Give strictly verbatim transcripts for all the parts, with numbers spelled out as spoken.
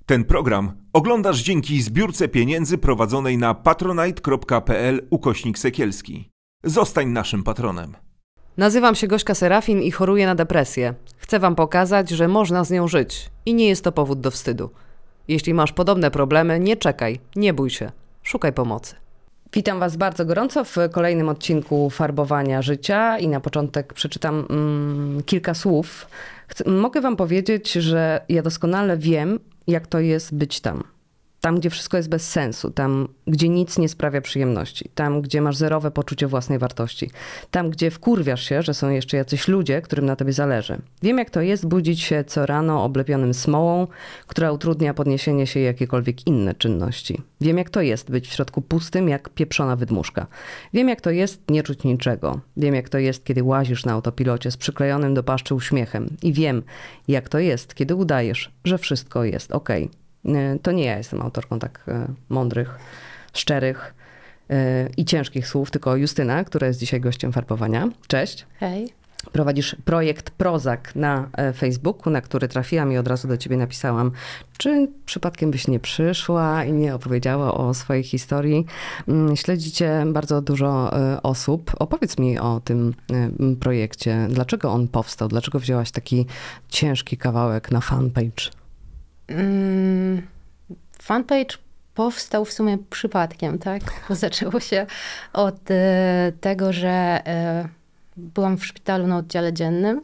Ten program oglądasz dzięki zbiórce pieniędzy prowadzonej na patronite.pl ukośnik Sekielski. Zostań naszym patronem. Nazywam się Gośka Serafin i choruję na depresję. Chcę wam pokazać, że można z nią żyć i nie jest to powód do wstydu. Jeśli masz podobne problemy, nie czekaj, nie bój się, szukaj pomocy. Witam was bardzo gorąco w kolejnym odcinku Farbowania Życia i na początek przeczytam mm, kilka słów. Chcę, mogę wam powiedzieć, że ja doskonale wiem, jak to jest być tam. Tam, gdzie wszystko jest bez sensu, tam, gdzie nic nie sprawia przyjemności, tam, gdzie masz zerowe poczucie własnej wartości, tam, gdzie wkurwiasz się, że są jeszcze jacyś ludzie, którym na tobie zależy. Wiem, jak to jest budzić się co rano oblepionym smołą, która utrudnia podniesienie się i jakiekolwiek inne czynności. Wiem, jak to jest być w środku pustym, jak pieprzona wydmuszka. Wiem, jak to jest nie czuć niczego. Wiem, jak to jest, kiedy łazisz na autopilocie z przyklejonym do paszczy uśmiechem. I wiem, jak to jest, kiedy udajesz, że wszystko jest okej. To nie ja jestem autorką tak mądrych, szczerych i ciężkich słów, tylko Justyna, która jest dzisiaj gościem Farbowania. Cześć. Hej. Prowadzisz projekt Prozak na Facebooku, na który trafiłam i od razu do ciebie napisałam, czy przypadkiem byś nie przyszła i nie opowiedziała o swojej historii. Śledzicie bardzo dużo osób. Opowiedz mi o tym projekcie. Dlaczego on powstał? Dlaczego wzięłaś taki ciężki kawałek na fanpage? Mm, fanpage powstał w sumie przypadkiem, tak? Bo zaczęło się od e, tego, że e, byłam w szpitalu na oddziale dziennym.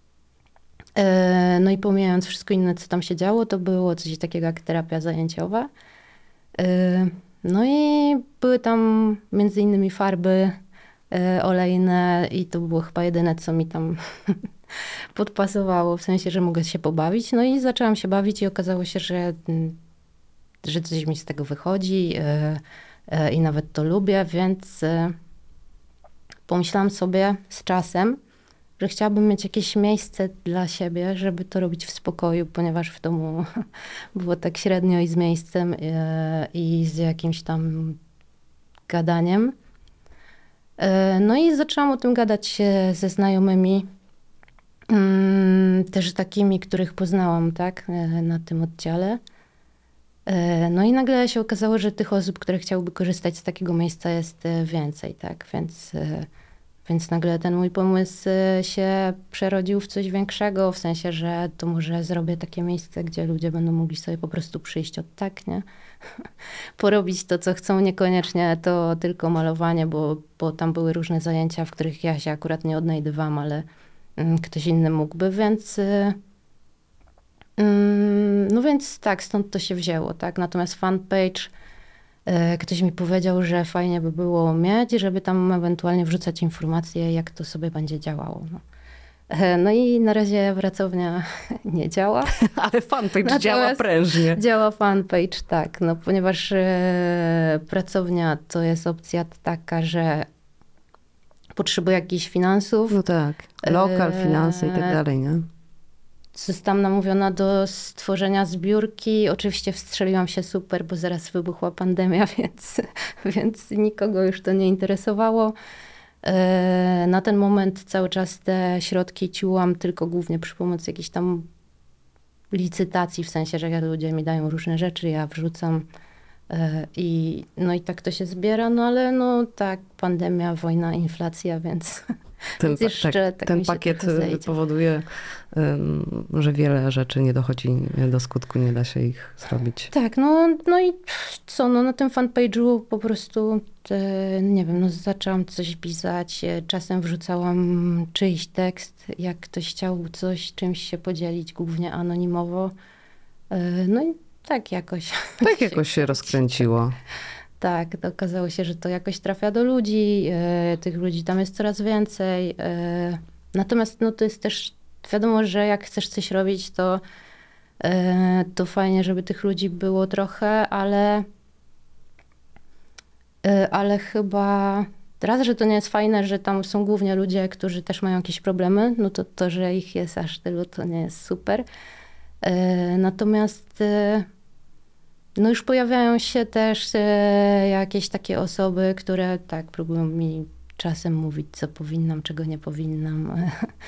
E, no i pomijając wszystko inne, co tam się działo, to było coś takiego jak terapia zajęciowa. E, no i były tam między innymi farby e, olejne i to było chyba jedyne, co mi tam podpasowało, w sensie, że mogę się pobawić. No i zaczęłam się bawić i okazało się, że, że coś mi z tego wychodzi yy, yy, i nawet to lubię, więc yy, pomyślałam sobie z czasem, że chciałabym mieć jakieś miejsce dla siebie, żeby to robić w spokoju, ponieważ w domu było tak średnio i z miejscem yy, i z jakimś tam gadaniem. Yy, no i zaczęłam o tym gadać yy, ze znajomymi, też takimi, których poznałam, tak, na tym oddziale. No i nagle się okazało, że tych osób, które chciałyby korzystać z takiego miejsca jest więcej, tak, więc, więc nagle ten mój pomysł się przerodził w coś większego, w sensie, że to może zrobię takie miejsce, gdzie ludzie będą mogli sobie po prostu przyjść od tak, nie? Porobić to, co chcą, niekoniecznie to tylko malowanie, bo, bo tam były różne zajęcia, w których ja się akurat nie odnajdywałam, ale ktoś inny mógłby, więc no więc tak, stąd to się wzięło, tak. Natomiast fanpage, ktoś mi powiedział, że fajnie by było mieć, żeby tam ewentualnie wrzucać informacje, jak to sobie będzie działało. No, no i na razie pracownia nie działa. Ale fanpage Natomiast działa prężnie. Działa fanpage, tak, no ponieważ pracownia to jest opcja taka, że potrzebuję jakichś finansów. No tak, lokal, finanse i tak dalej, nie? Zostałam namówiona do stworzenia zbiórki. Oczywiście wstrzeliłam się super, bo zaraz wybuchła pandemia, więc, więc nikogo już to nie interesowało. Na ten moment cały czas te środki ciułam tylko głównie przy pomocy jakichś tam licytacji, w sensie, że ludzie mi dają różne rzeczy, ja wrzucam. I, no i tak to się zbiera, no ale no tak, pandemia, wojna, inflacja, więc, ten, więc jeszcze tak, tak ten pakiet powoduje, że wiele rzeczy nie dochodzi do skutku, nie da się ich zrobić. Tak, no, no i co, no na tym fanpage'u po prostu, nie wiem, no zaczęłam coś pisać, czasem wrzucałam czyjś tekst, jak ktoś chciał coś, czymś się podzielić, głównie anonimowo, no i tak jakoś. Tak jakoś się rozkręciło. Tak, to okazało się, że to jakoś trafia do ludzi, e, tych ludzi tam jest coraz więcej. E, natomiast no, to jest też wiadomo, że jak chcesz coś robić, to, e, to fajnie, żeby tych ludzi było trochę, ale, e, ale chyba raz, że to nie jest fajne, że tam są głównie ludzie, którzy też mają jakieś problemy, no to to, że ich jest aż tylu, to nie jest super. E, natomiast e, no już pojawiają się też e, jakieś takie osoby, które tak próbują mi czasem mówić, co powinnam, czego nie powinnam.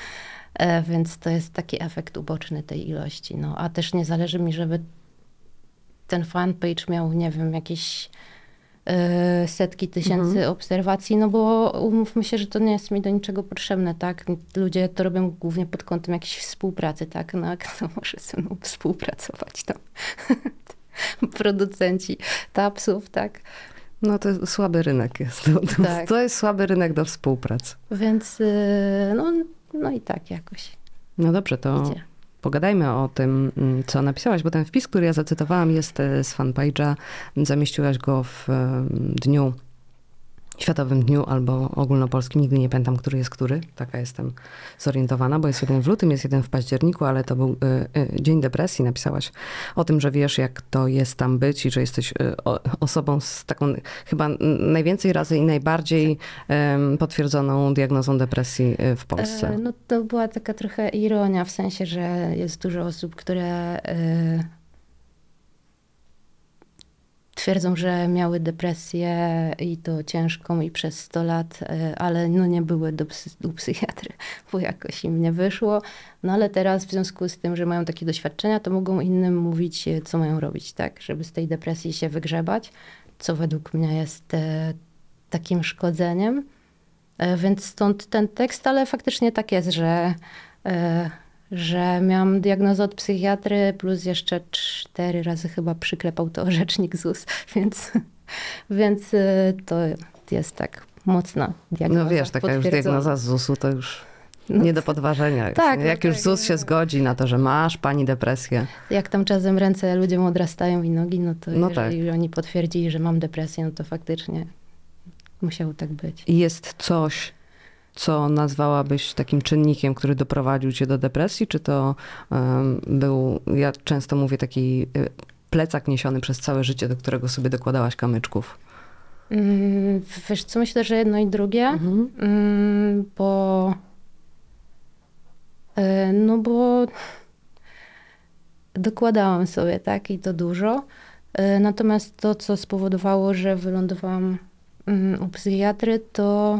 E, więc to jest taki efekt uboczny tej ilości. No, a też nie zależy mi, żeby ten fanpage miał, nie wiem, jakieś y, setki tysięcy mhm. obserwacji, no bo umówmy się, że to nie jest mi do niczego potrzebne, tak? Ludzie to robią głównie pod kątem jakiejś współpracy, tak? No a kto może ze mną współpracować tam? Producenci tapsów, tak? No to słaby rynek jest. To, Tak. to jest słaby rynek do współpracy. Więc y, no, no i tak jakoś. No dobrze, to Idzie. pogadajmy o tym, co napisałaś, bo ten wpis, który ja zacytowałam, jest z fanpage'a. Zamieściłaś go w dniu, Światowym Dniu albo ogólnopolskim, nigdy nie pamiętam, który jest który. Taka jestem zorientowana, bo jest jeden w lutym, jest jeden w październiku, ale to był y, y, Dzień Depresji. Napisałaś o tym, że wiesz, jak to jest tam być i że jesteś y, o, osobą z taką chyba najwięcej razy i najbardziej y, potwierdzoną diagnozą depresji y, w Polsce. E, no to była taka trochę ironia, w sensie, że jest dużo osób, które y, twierdzą, że miały depresję i to ciężką i przez sto lat, ale no nie były do, psy, do psychiatry, bo jakoś im nie wyszło. No ale teraz w związku z tym, że mają takie doświadczenia, to mogą innym mówić, co mają robić, tak, żeby z tej depresji się wygrzebać, co według mnie jest e, takim szkodzeniem. E, więc stąd ten tekst, ale faktycznie tak jest, że e, że miałam diagnozę od psychiatry, plus jeszcze cztery razy chyba przyklepał to rzecznik Z U S, więc, więc to jest tak mocna diagnoza. No wiesz, taka już diagnoza z Z U S-u to już no, nie do podważenia. Tak, Jak no już tak, Z U S się zgodzi na to, że masz pani depresję. Jak tam czasem ręce ludziom odrastają i nogi, no to no jeżeli tak. oni potwierdzili, że mam depresję, no to faktycznie musiało tak być. Jest coś, co nazwałabyś takim czynnikiem, który doprowadził cię do depresji? Czy to um, był, ja często mówię, taki plecak niesiony przez całe życie, do którego sobie dokładałaś kamyczków? Mm, wiesz co, myślę, że jedno i drugie, Mhm. mm, bo y, no bo dokładałam sobie, tak, i to dużo. Y, natomiast to, co spowodowało, że wylądowałam y, u psychiatry, to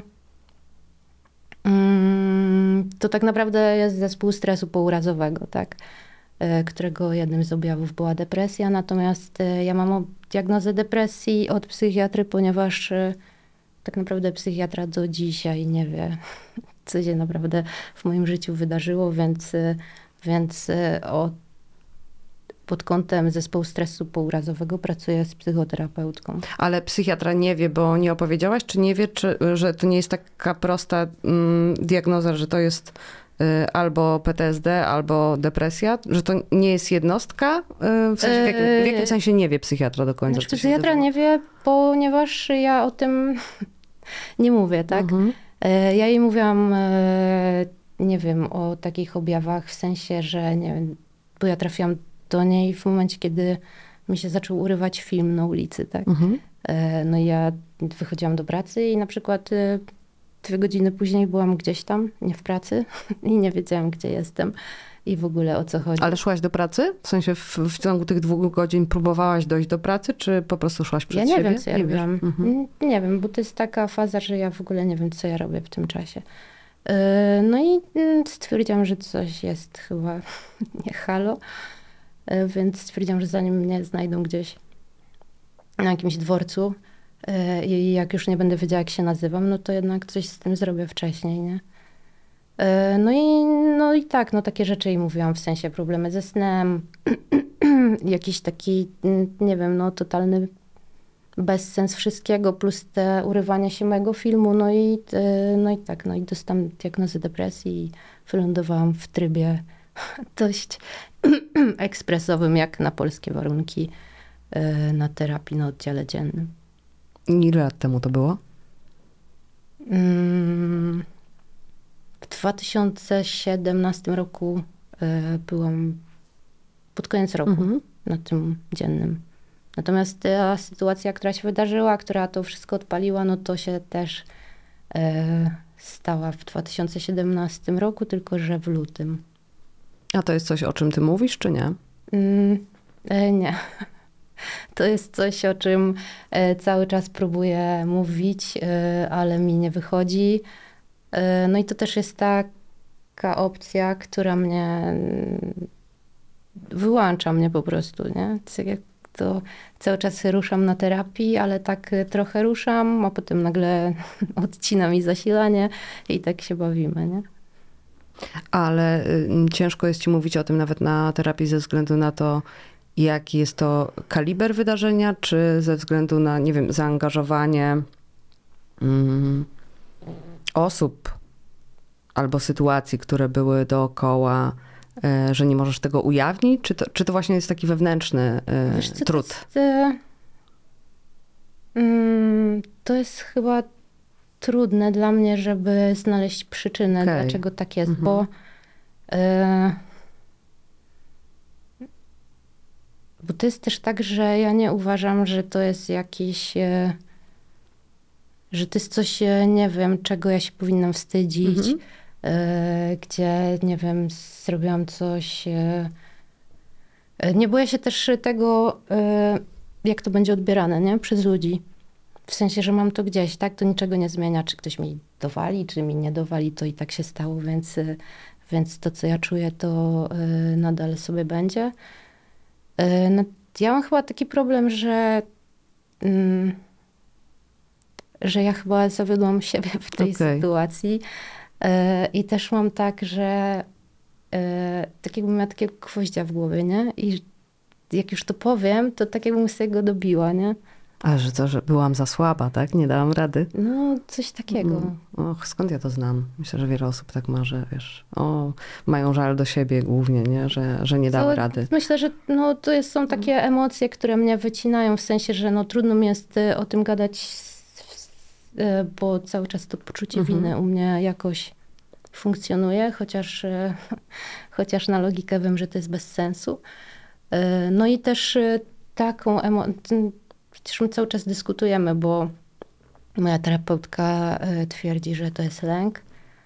to tak naprawdę jest zespół stresu pourazowego, tak? Którego jednym z objawów była depresja. Natomiast ja mam diagnozę depresji od psychiatry, ponieważ tak naprawdę psychiatra do dzisiaj nie wie, co się naprawdę w moim życiu wydarzyło, więc, więc od pod kątem zespołu stresu pourazowego pracuję z psychoterapeutką. Ale psychiatra nie wie, bo nie opowiedziałaś, czy nie wie, czy, że to nie jest taka prosta mm, diagnoza, że to jest y, albo P T S D, albo depresja, że to nie jest jednostka? Y, w, sensie, w, jakim, w jakim sensie nie wie psychiatra do końca? Znaczy, psychiatra nie wie, ponieważ ja o tym nie mówię, tak? Mhm. Y, ja jej mówiłam, y, nie wiem, o takich objawach, w sensie, że nie wiem, bo ja trafiłam do niej w momencie, kiedy mi się zaczął urywać film na ulicy, tak? Mhm. No i ja wychodziłam do pracy i na przykład dwie godziny później byłam gdzieś tam, nie w pracy i nie wiedziałam, gdzie jestem i w ogóle o co chodzi. Ale szłaś do pracy? W sensie w, w ciągu tych dwóch godzin próbowałaś dojść do pracy, czy po prostu szłaś przed ja siebie? Ja nie wiem, co ja nie robiłam. Mhm. Nie wiem, bo to jest taka faza, że ja w ogóle nie wiem, co ja robię w tym czasie. No i stwierdziłam, że coś jest chyba nie halo. Więc stwierdziłam, że zanim mnie znajdą gdzieś na jakimś dworcu i jak już nie będę wiedziała, jak się nazywam, no to jednak coś z tym zrobię wcześniej, nie? No i, no i tak, no takie rzeczy jej mówiłam, w sensie problemy ze snem, jakiś taki, nie wiem, no totalny bezsens wszystkiego, plus te urywanie się mojego filmu, no i, no i tak, no i dostałam diagnozę depresji i wylądowałam w trybie dość ekspresowym, jak na polskie warunki, na terapii na oddziale dziennym. Ile lat temu to było? W dwa tysiące siedemnastym roku byłam pod koniec roku mhm. na tym dziennym. Natomiast ta sytuacja, która się wydarzyła, która to wszystko odpaliła, no to się też stała w dwa tysiące siedemnastym roku, tylko że w lutym. A to jest coś, o czym ty mówisz, czy nie? Mm, e, nie. To jest coś, o czym e, cały czas próbuję mówić, e, ale mi nie wychodzi. E, no i to też jest taka opcja, która mnie wyłącza mnie po prostu, nie? Tak jak to cały czas ruszam na terapii, ale tak trochę ruszam, a potem nagle odcina mi zasilanie i tak się bawimy, nie? Ale y, ciężko jest ci mówić o tym nawet na terapii ze względu na to, jaki jest to kaliber wydarzenia, czy ze względu na, nie wiem, zaangażowanie mm, osób albo sytuacji, które były dookoła, y, że nie możesz tego ujawnić? Czy to, czy to właśnie jest taki wewnętrzny y, Wiesz co, trud? To jest, y, mm, to jest chyba trudne dla mnie, żeby znaleźć przyczynę, Okej. dlaczego tak jest, Mhm. bo y, bo to jest też tak, że ja nie uważam, że to jest jakiś, y, że to jest coś, y, nie wiem, czego ja się powinnam wstydzić, Mhm. y, gdzie, nie wiem, zrobiłam coś. y, y, Nie boję się też tego, y, jak to będzie odbierane, nie? Przez ludzi. W sensie, że mam to gdzieś, tak? To niczego nie zmienia, czy ktoś mi dowali, czy mi nie dowali, to i tak się stało, więc, y, więc to, co ja czuję, to y, nadal sobie będzie. Y, No, ja mam chyba taki problem, że, mm, że ja chyba zawiodłam siebie w tej Okej. sytuacji. Y, I też mam tak, że y, tak jakbym miała takiego gwoździa w głowie, nie? I jak już to powiem, to tak jakbym sobie go dobiła, nie? A że to, że byłam za słaba, tak? Nie dałam rady. No, coś takiego. Mm. Och, skąd ja to znam? Myślę, że wiele osób tak ma, że wiesz, o, mają żal do siebie głównie, nie? Że, że nie dały To rady. Myślę, że no, to jest, są takie emocje, które mnie wycinają, w sensie, że no, trudno mi jest y, o tym gadać, s- y, bo cały czas to poczucie Mhm. winy u mnie jakoś funkcjonuje, chociaż, y, chociaż na logikę wiem, że to jest bez sensu. Y, No i też y, taką emocję, przecież my cały czas dyskutujemy, bo moja terapeutka y, twierdzi, że to jest lęk.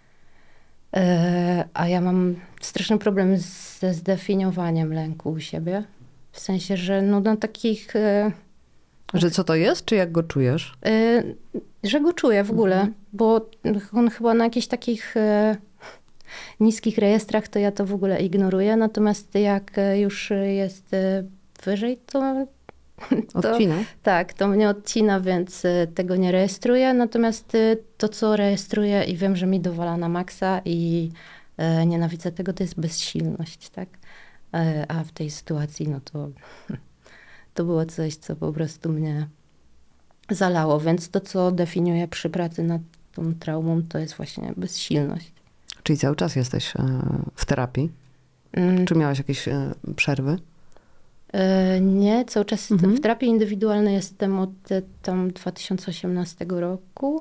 E, A ja mam straszny problem z- ze zdefiniowaniem lęku u siebie. W sensie, że no na takich, e, Że co to jest, czy jak go czujesz? e, że go czuję w ogóle, bo on chyba na jakichś takich e, niskich rejestrach to ja to w ogóle ignoruję, natomiast jak e, już jest e, wyżej, to To- Odcina? tak, to mnie odcina, więc e, tego nie rejestruję, natomiast e, to, co rejestruję i wiem, że mi dowala na maksa i e, nienawidzę tego, to jest bezsilność, tak? E, A w tej sytuacji, no to to było coś, co po prostu mnie zalało, więc to, co definiuję przy pracy nad tą traumą, to jest właśnie bezsilność. Czyli cały czas jesteś e, w terapii? Mm, Czy miałaś jakieś e, przerwy? e, Nie, cały czas jestem Mhm. w terapii indywidualnej, jestem od e, tam dwa tysiące osiemnastego roku.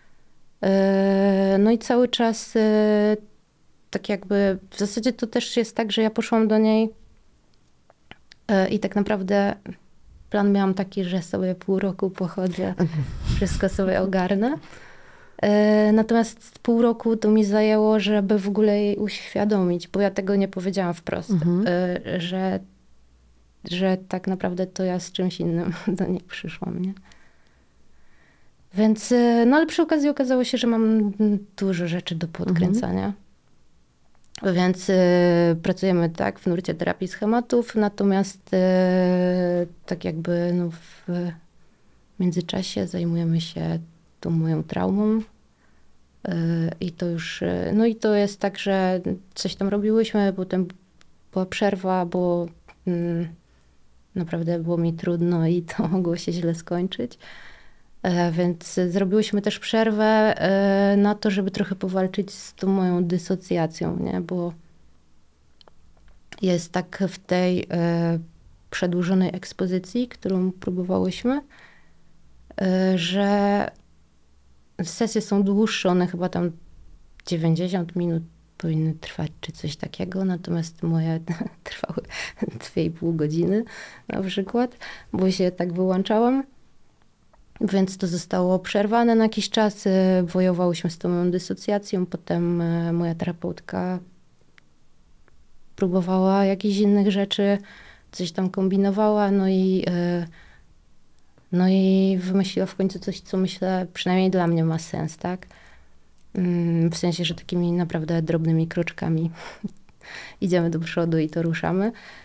E, No i cały czas e, tak jakby, w zasadzie to też jest tak, że ja poszłam do niej e, i tak naprawdę plan miałam taki, że sobie pół roku pochodzę, wszystko sobie ogarnę. E, Natomiast pół roku to mi zajęło, żeby w ogóle jej uświadomić, bo ja tego nie powiedziałam wprost, Mhm. e, że, że tak naprawdę to ja z czymś innym do niej przyszłam, nie? Więc, e, no ale przy okazji okazało się, że mam dużo rzeczy do podkręcania. Więc e, pracujemy tak w nurcie terapii schematów, natomiast e, tak jakby no, w międzyczasie zajmujemy się tą moją traumą. E, I to już, e, no i to jest tak, że coś tam robiłyśmy, potem była przerwa, bo mm, naprawdę było mi trudno i to mogło się źle skończyć. E, Więc zrobiłyśmy też przerwę e, na to, żeby trochę powalczyć z tą moją dysocjacją, nie? Bo jest tak w tej e, przedłużonej ekspozycji, którą próbowałyśmy, e, że sesje są dłuższe, one chyba tam dziewięćdziesiąt minut powinny trwać, czy coś takiego, natomiast moje trwały dwie i pół godziny na przykład, bo się tak wyłączałam. Więc to zostało przerwane na jakiś czas. e, Wojowałyśmy z tą moją dysocjacją. Potem e, moja terapeutka próbowała jakichś innych rzeczy, coś tam kombinowała, no i, e, no i wymyśliła w końcu coś, co myślę, przynajmniej dla mnie ma sens, tak? Mm, W sensie, że takimi naprawdę drobnymi kroczkami idziemy do przodu i to ruszamy.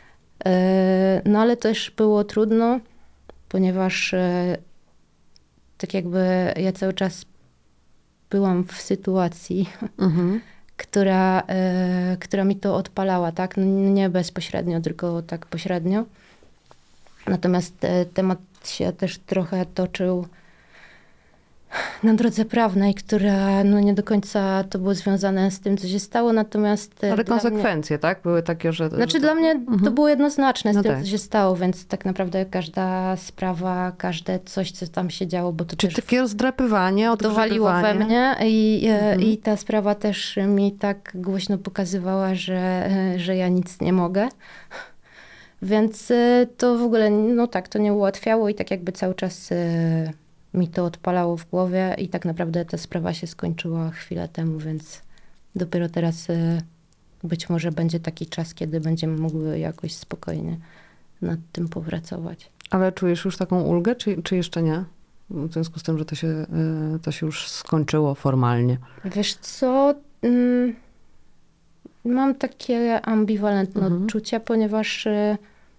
No ale też było trudno, ponieważ tak jakby ja cały czas byłam w sytuacji, Mhm. która, która mi to odpalała, tak? No nie bezpośrednio, tylko tak pośrednio. Natomiast temat się też trochę toczył na drodze prawnej, która no nie do końca to było związane z tym, co się stało, natomiast... Ale dla konsekwencje, mnie, tak? Były takie, że... Znaczy że to... dla mnie Mhm. to było jednoznaczne z No tym, tak. co się stało, więc tak naprawdę każda sprawa, każde coś, co tam się działo, bo to Czy też takie rozdrapywanie, to waliło we odgrzebywanie? mnie i, Mhm. i ta sprawa też mi tak głośno pokazywała, że, że ja nic nie mogę. Więc to w ogóle, no tak, to nie ułatwiało i tak jakby cały czas mi to odpalało w głowie i tak naprawdę ta sprawa się skończyła chwilę temu, więc dopiero teraz być może będzie taki czas, kiedy będziemy mogły jakoś spokojnie nad tym popracować. Ale czujesz już taką ulgę, czy, czy jeszcze nie? W związku z tym, że to się, y, to się już skończyło formalnie. Wiesz co, mm, mam takie ambiwalentne Mhm. odczucia, ponieważ y,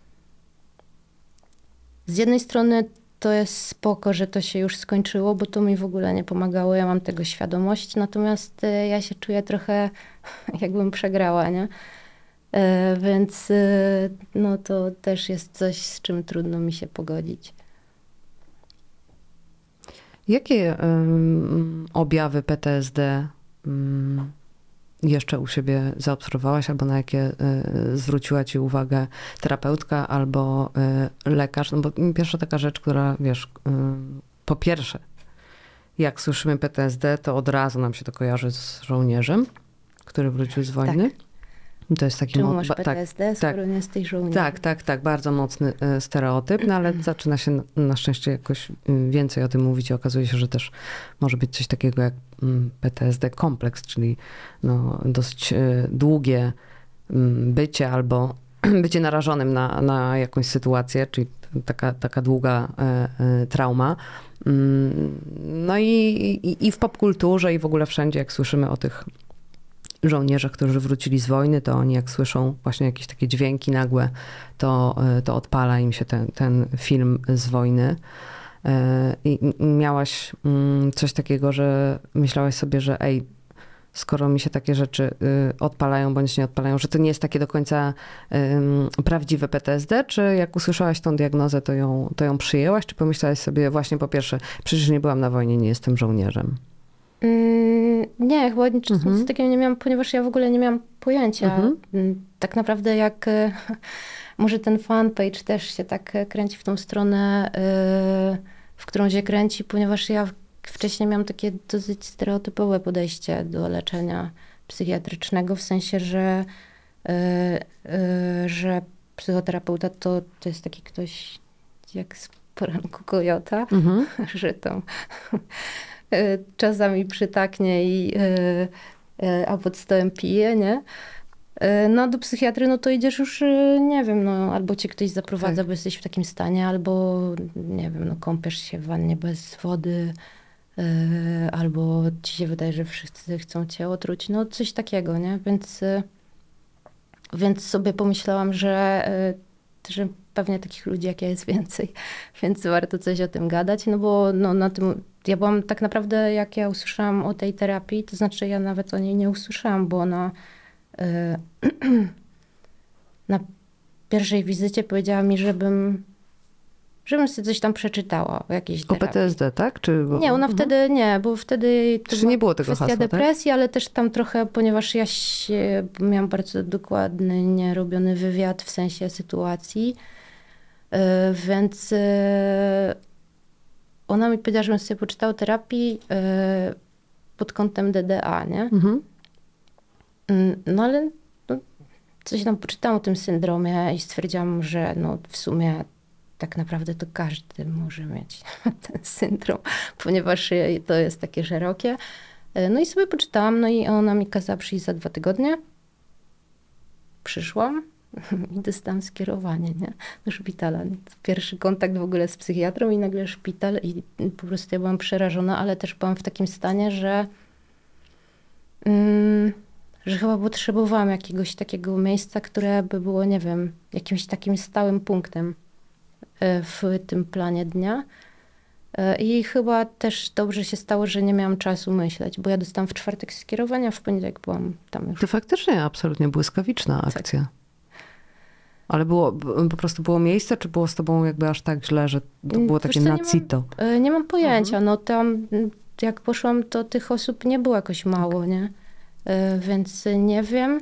z jednej strony to jest spoko, że to się już skończyło, bo to mi w ogóle nie pomagało, ja mam tego świadomość, natomiast y, ja się czuję trochę jakbym przegrała, nie? Y, więc y, no to też jest coś, z czym trudno mi się pogodzić. Jakie ym, objawy P T S D ym, jeszcze u siebie zaobserwowałaś, albo na jakie y, zwróciła ci uwagę terapeutka albo y, lekarz? No bo pierwsza taka rzecz, która wiesz, y, po pierwsze, jak słyszymy P T S D, to od razu nam się to kojarzy z żołnierzem, który wrócił z wojny. Tak. To jest taki Czemu mo- masz ba- P T S D, tak, skoro nie jesteś żołnierzem? Tak, tak, tak. Bardzo mocny y, stereotyp, no ale zaczyna się na, na szczęście jakoś y, więcej o tym mówić i okazuje się, że też może być coś takiego jak mm, P T S D kompleks, czyli no, dosyć y, długie mm, bycie albo bycie narażonym na, na jakąś sytuację, czyli taka, taka długa y, y, trauma. Mm, no i, i, i w popkulturze i w ogóle wszędzie, jak słyszymy o tych żołnierzach, którzy wrócili z wojny, to oni jak słyszą właśnie jakieś takie dźwięki nagłe, to, to odpala im się ten, ten film z wojny. I miałaś coś takiego, że myślałaś sobie, że ej, skoro mi się takie rzeczy odpalają bądź nie odpalają, że to nie jest takie do końca prawdziwe P T S D, czy jak usłyszałaś tą diagnozę, to ją, to ją przyjęłaś, czy pomyślałaś sobie właśnie po pierwsze, przecież nie byłam na wojnie, nie jestem żołnierzem? Mm, nie, chyba nic Mhm. takiego nie miałam, ponieważ ja w ogóle nie miałam pojęcia. Mhm. Mm, Tak naprawdę jak e, może ten fanpage też się tak e, kręci w tą stronę, e, w którą się kręci, ponieważ ja w- wcześniej miałam takie dosyć stereotypowe podejście do leczenia psychiatrycznego, w sensie, że, e, e, że psychoterapeuta to, to jest taki ktoś jak z poranku kojota, Mhm. że tam e, czasami przytaknie, i, e, e, a pod stołem pije, nie? E, No do psychiatry, no to idziesz już, e, nie wiem, no albo cię ktoś zaprowadza, Tak. bo jesteś w takim stanie, albo, nie wiem, no kąpiesz się w wannie bez wody, e, albo ci się wydaje, że wszyscy chcą cię otruć, no coś takiego, nie? Więc, e, więc sobie pomyślałam, że, e, że pewnie takich ludzi jak ja jest więcej, więc warto coś o tym gadać, no bo no, na tym, ja byłam tak naprawdę, jak ja usłyszałam o tej terapii, to znaczy ja nawet o niej nie usłyszałam, bo ona y, na pierwszej wizycie powiedziała mi, żebym, żebym sobie coś tam przeczytała o jakiejś O terapii. P T S D, tak? Czy... Nie, ona Mhm. wtedy nie, bo wtedy to Czyli była nie było tego kwestia hasła, tak? depresji, ale też tam trochę, ponieważ ja się, miałam bardzo dokładny, nierobiony wywiad w sensie sytuacji, yy, więc yy, ona mi powiedziała, żebym sobie poczytała terapii yy, pod kątem D D A, nie? Mhm. Yy, No ale no, coś tam poczytałam o tym syndromie i stwierdziłam, że no w sumie tak naprawdę to każdy może mieć ten syndrom, ponieważ to jest takie szerokie. No i sobie poczytałam, no i ona mi kazała przyjść za dwa tygodnie. Przyszłam i dostałam skierowanie, nie? Do szpitala. Pierwszy kontakt w ogóle z psychiatrą i nagle szpital i po prostu ja byłam przerażona, ale też byłam w takim stanie, że, mm, że chyba potrzebowałam jakiegoś takiego miejsca, które by było, nie wiem, jakimś takim stałym punktem w tym planie dnia. I chyba też dobrze się stało, że nie miałam czasu myśleć, bo ja dostałam w czwartek skierowania, w poniedziałek byłam tam już. To faktycznie absolutnie błyskawiczna akcja. Tak. Ale było, po prostu było miejsce, czy było z tobą jakby aż tak źle, że to było takie co, nacito? Nie mam, nie mam pojęcia. Mhm. No tam jak poszłam, to tych osób nie było jakoś mało, nie? Więc nie wiem.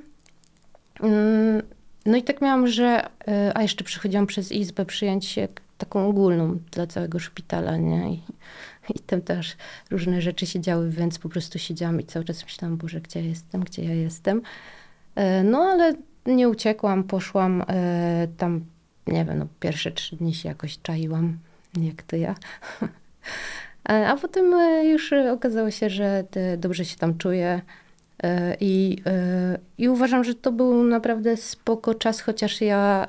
No i tak miałam, że... A jeszcze przychodziłam przez izbę przyjąć taką ogólną dla całego szpitala, nie? I, i tam też różne rzeczy się działy, więc po prostu siedziałam i cały czas myślałam, Boże, gdzie ja jestem, gdzie ja jestem. No ale nie uciekłam, poszłam tam, nie wiem, no pierwsze trzy dni się jakoś czaiłam, jak to ja. A potem już okazało się, że dobrze się tam czuję. I, I uważam, że to był naprawdę spoko czas, chociaż ja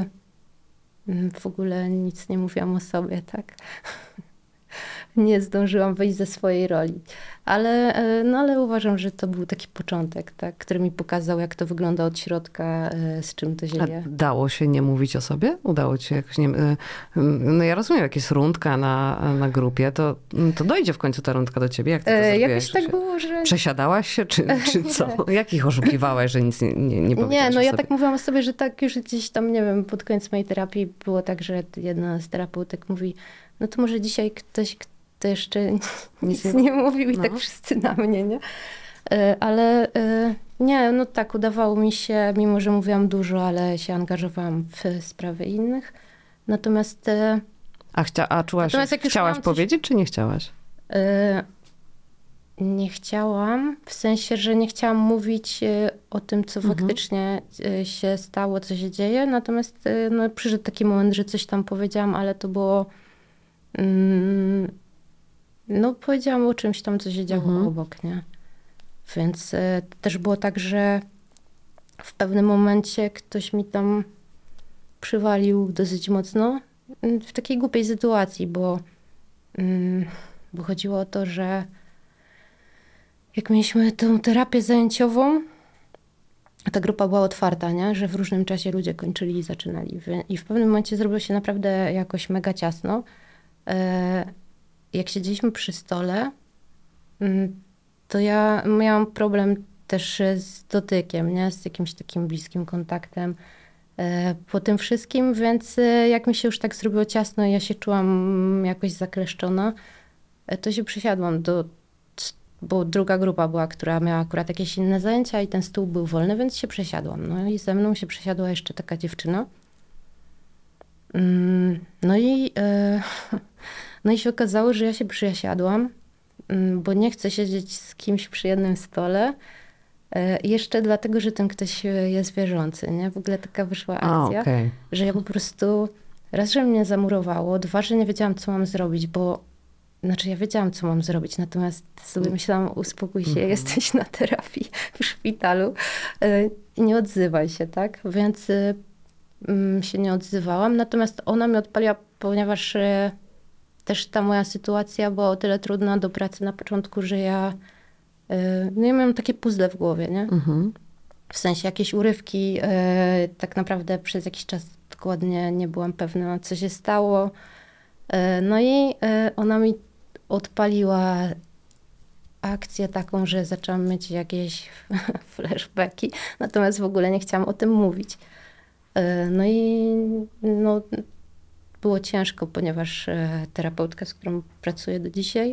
w ogóle nic nie mówiłam o sobie, tak? Nie zdążyłam wyjść ze swojej roli. Ale, no ale uważam, że to był taki początek, tak? Który mi pokazał, jak to wygląda od środka, z czym to się je. A dało się nie mówić o sobie? Udało ci się jakoś nie... No ja rozumiem, jak jest rundka na, na grupie, to, to dojdzie w końcu ta rundka do ciebie. Jak ty to zrobiłeś? Jakoś tak było, że... Przesiadałaś się, czy, czy co? Jakich oszukiwałaś, że nic nie, nie, nie powiedziałaś Nie, no ja sobie? tak mówiłam o sobie, że tak już gdzieś tam, nie wiem, pod koniec mojej terapii było tak, że jedna z terapeutek mówi, no to może dzisiaj ktoś, kto jeszcze nic nie, nie mówił i no. Tak wszyscy na mnie, nie? Ale nie, no tak, udawało mi się, mimo że mówiłam dużo, ale się angażowałam w sprawy innych. Natomiast... A, chcia, a czułaś, chciałaś coś... powiedzieć, czy nie chciałaś? Nie chciałam, w sensie, że nie chciałam mówić o tym, co mhm. faktycznie się stało, co się dzieje. Natomiast no, przyszedł taki moment, że coś tam powiedziałam, ale to było... Mm, no powiedziałam o czymś tam, co się działo mhm. obok, nie? Więc y, też było tak, że w pewnym momencie ktoś mi tam przywalił dosyć mocno w takiej głupiej sytuacji, bo, y, bo chodziło o to, że jak mieliśmy tę terapię zajęciową, ta grupa była otwarta, nie? Że w różnym czasie ludzie kończyli i zaczynali. I w pewnym momencie zrobiło się naprawdę jakoś mega ciasno. Y, jak siedzieliśmy przy stole, to ja miałam problem też z dotykiem, nie? Z jakimś takim bliskim kontaktem po tym wszystkim, więc jak mi się już tak zrobiło ciasno i ja się czułam jakoś zakleszczona, to się przesiadłam do, bo druga grupa była, która miała akurat jakieś inne zajęcia i ten stół był wolny, więc się przesiadłam. No i ze mną się przesiadła jeszcze taka dziewczyna. No i, no i się okazało, że ja się przesiadłam, bo nie chcę siedzieć z kimś przy jednym stole. Jeszcze dlatego, że ten ktoś jest wierzący, nie? W ogóle taka wyszła akcja, A, okay. że ja po prostu raz, że mnie zamurowało, dwa, że nie wiedziałam, co mam zrobić, bo znaczy ja wiedziałam, co mam zrobić, natomiast sobie myślałam, uspokój się, mm-hmm. jesteś na terapii w szpitalu i nie odzywaj się, tak? Więc mm, się nie odzywałam, natomiast ona mnie odpaliła, ponieważ też ta moja sytuacja była o tyle trudna do pracy na początku, że ja, no ja miałam takie puzzle w głowie, nie? Mhm. W sensie jakieś urywki, tak naprawdę przez jakiś czas dokładnie nie byłam pewna, co się stało. No i ona mi odpaliła akcję taką, że zaczęłam mieć jakieś flashbacki, natomiast w ogóle nie chciałam o tym mówić. No i no... Było ciężko, ponieważ terapeutka, z którą pracuję do dzisiaj,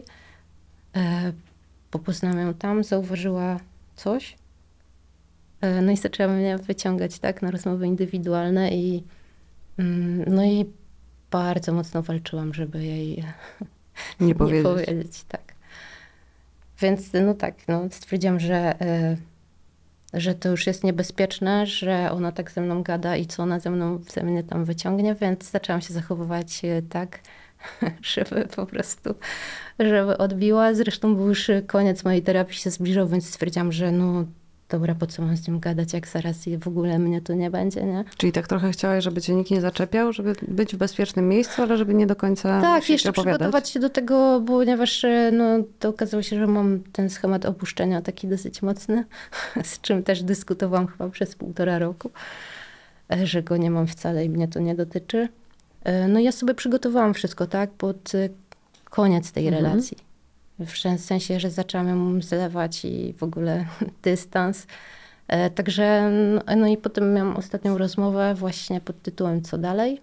bo poznałam ją tam, zauważyła coś. No i zaczęła mnie wyciągać tak, na rozmowy indywidualne i no i bardzo mocno walczyłam, żeby jej nie, nie powiedzieć. powiedzieć. Tak. Więc no tak, no, stwierdziłam, że że to już jest niebezpieczne, że ona tak ze mną gada i co ona ze mną, ze mnie tam wyciągnie, więc zaczęłam się zachowywać tak, żeby po prostu, żeby odbiła. Zresztą był już koniec mojej terapii, się zbliżał, więc stwierdziłam, że no dobra, po co mam z nim gadać, jak zaraz w ogóle mnie tu nie będzie, nie? Czyli tak trochę chciałaś, żeby cię nikt nie zaczepiał, żeby być w bezpiecznym miejscu, ale żeby nie do końca Tak, się jeszcze opowiadać. przygotować się do tego, ponieważ no, to okazało się, że mam ten schemat opuszczenia taki dosyć mocny, z czym też dyskutowałam chyba przez półtora roku, że go nie mam wcale i mnie to nie dotyczy. No ja sobie przygotowałam wszystko, tak, pod koniec tej Mhm. relacji. W sensie, że zaczęłam ją zlewać i w ogóle dystans. Także, no, no i potem miałam ostatnią rozmowę właśnie pod tytułem Co dalej?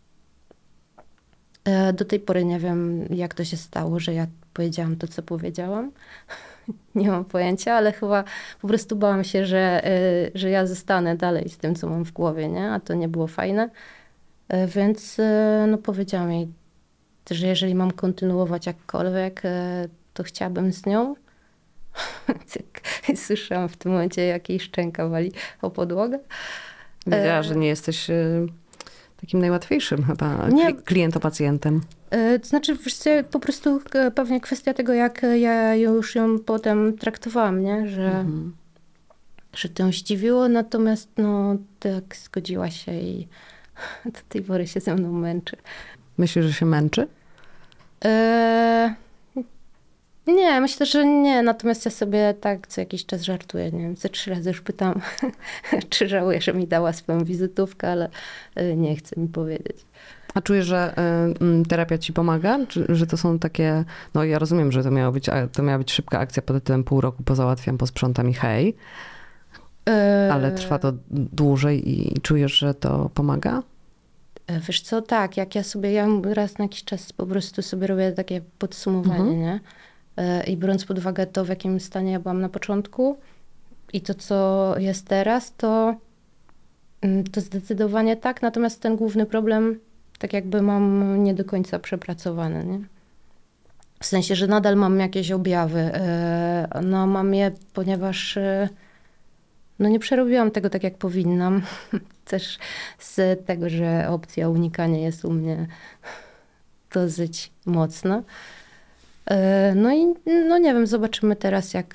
Do tej pory nie wiem, jak to się stało, że ja powiedziałam to, co powiedziałam. Nie mam pojęcia, ale chyba po prostu bałam się, że, że ja zostanę dalej z tym, co mam w głowie, nie? A to nie było fajne. Więc no, powiedziałam jej, że jeżeli mam kontynuować jakkolwiek, to chciałabym z nią. Słyszałam w tym momencie, jak jej szczęka wali o podłogę. Wiedziała, że nie jesteś takim najłatwiejszym chyba Nie. klientopacjentem. To znaczy, wiesz co, po prostu pewnie kwestia tego, jak ja już ją potem traktowałam, nie? Że, mhm. że to ją zdziwiło, natomiast no, tak zgodziła się i do tej pory się ze mną męczy. Myślisz, że się męczy? E... Nie, myślę, że nie. Natomiast ja sobie tak co jakiś czas żartuję. Nie wiem, ze trzy razy już pytam, czy żałuję, że mi dała swoją wizytówkę, ale nie chce mi powiedzieć. A czujesz, że y, terapia ci pomaga? Czy, że to są takie... No ja rozumiem, że to miała być, to miała być szybka akcja pod tytułem pół roku pozałatwiam, posprzątam i hej. Ale trwa to dłużej i, i czujesz, że to pomaga? Wiesz co, tak. Jak ja sobie, ja raz na jakiś czas po prostu sobie robię takie podsumowanie, mhm. nie? I biorąc pod uwagę to, w jakim stanie ja byłam na początku i to, co jest teraz, to, to zdecydowanie tak. Natomiast ten główny problem tak jakby mam nie do końca przepracowany, nie? W sensie, że nadal mam jakieś objawy. No mam je, ponieważ no nie przerobiłam tego tak, jak powinnam. Też z tego, że opcja unikania jest u mnie dosyć mocna. No i no nie wiem, zobaczymy teraz, jak,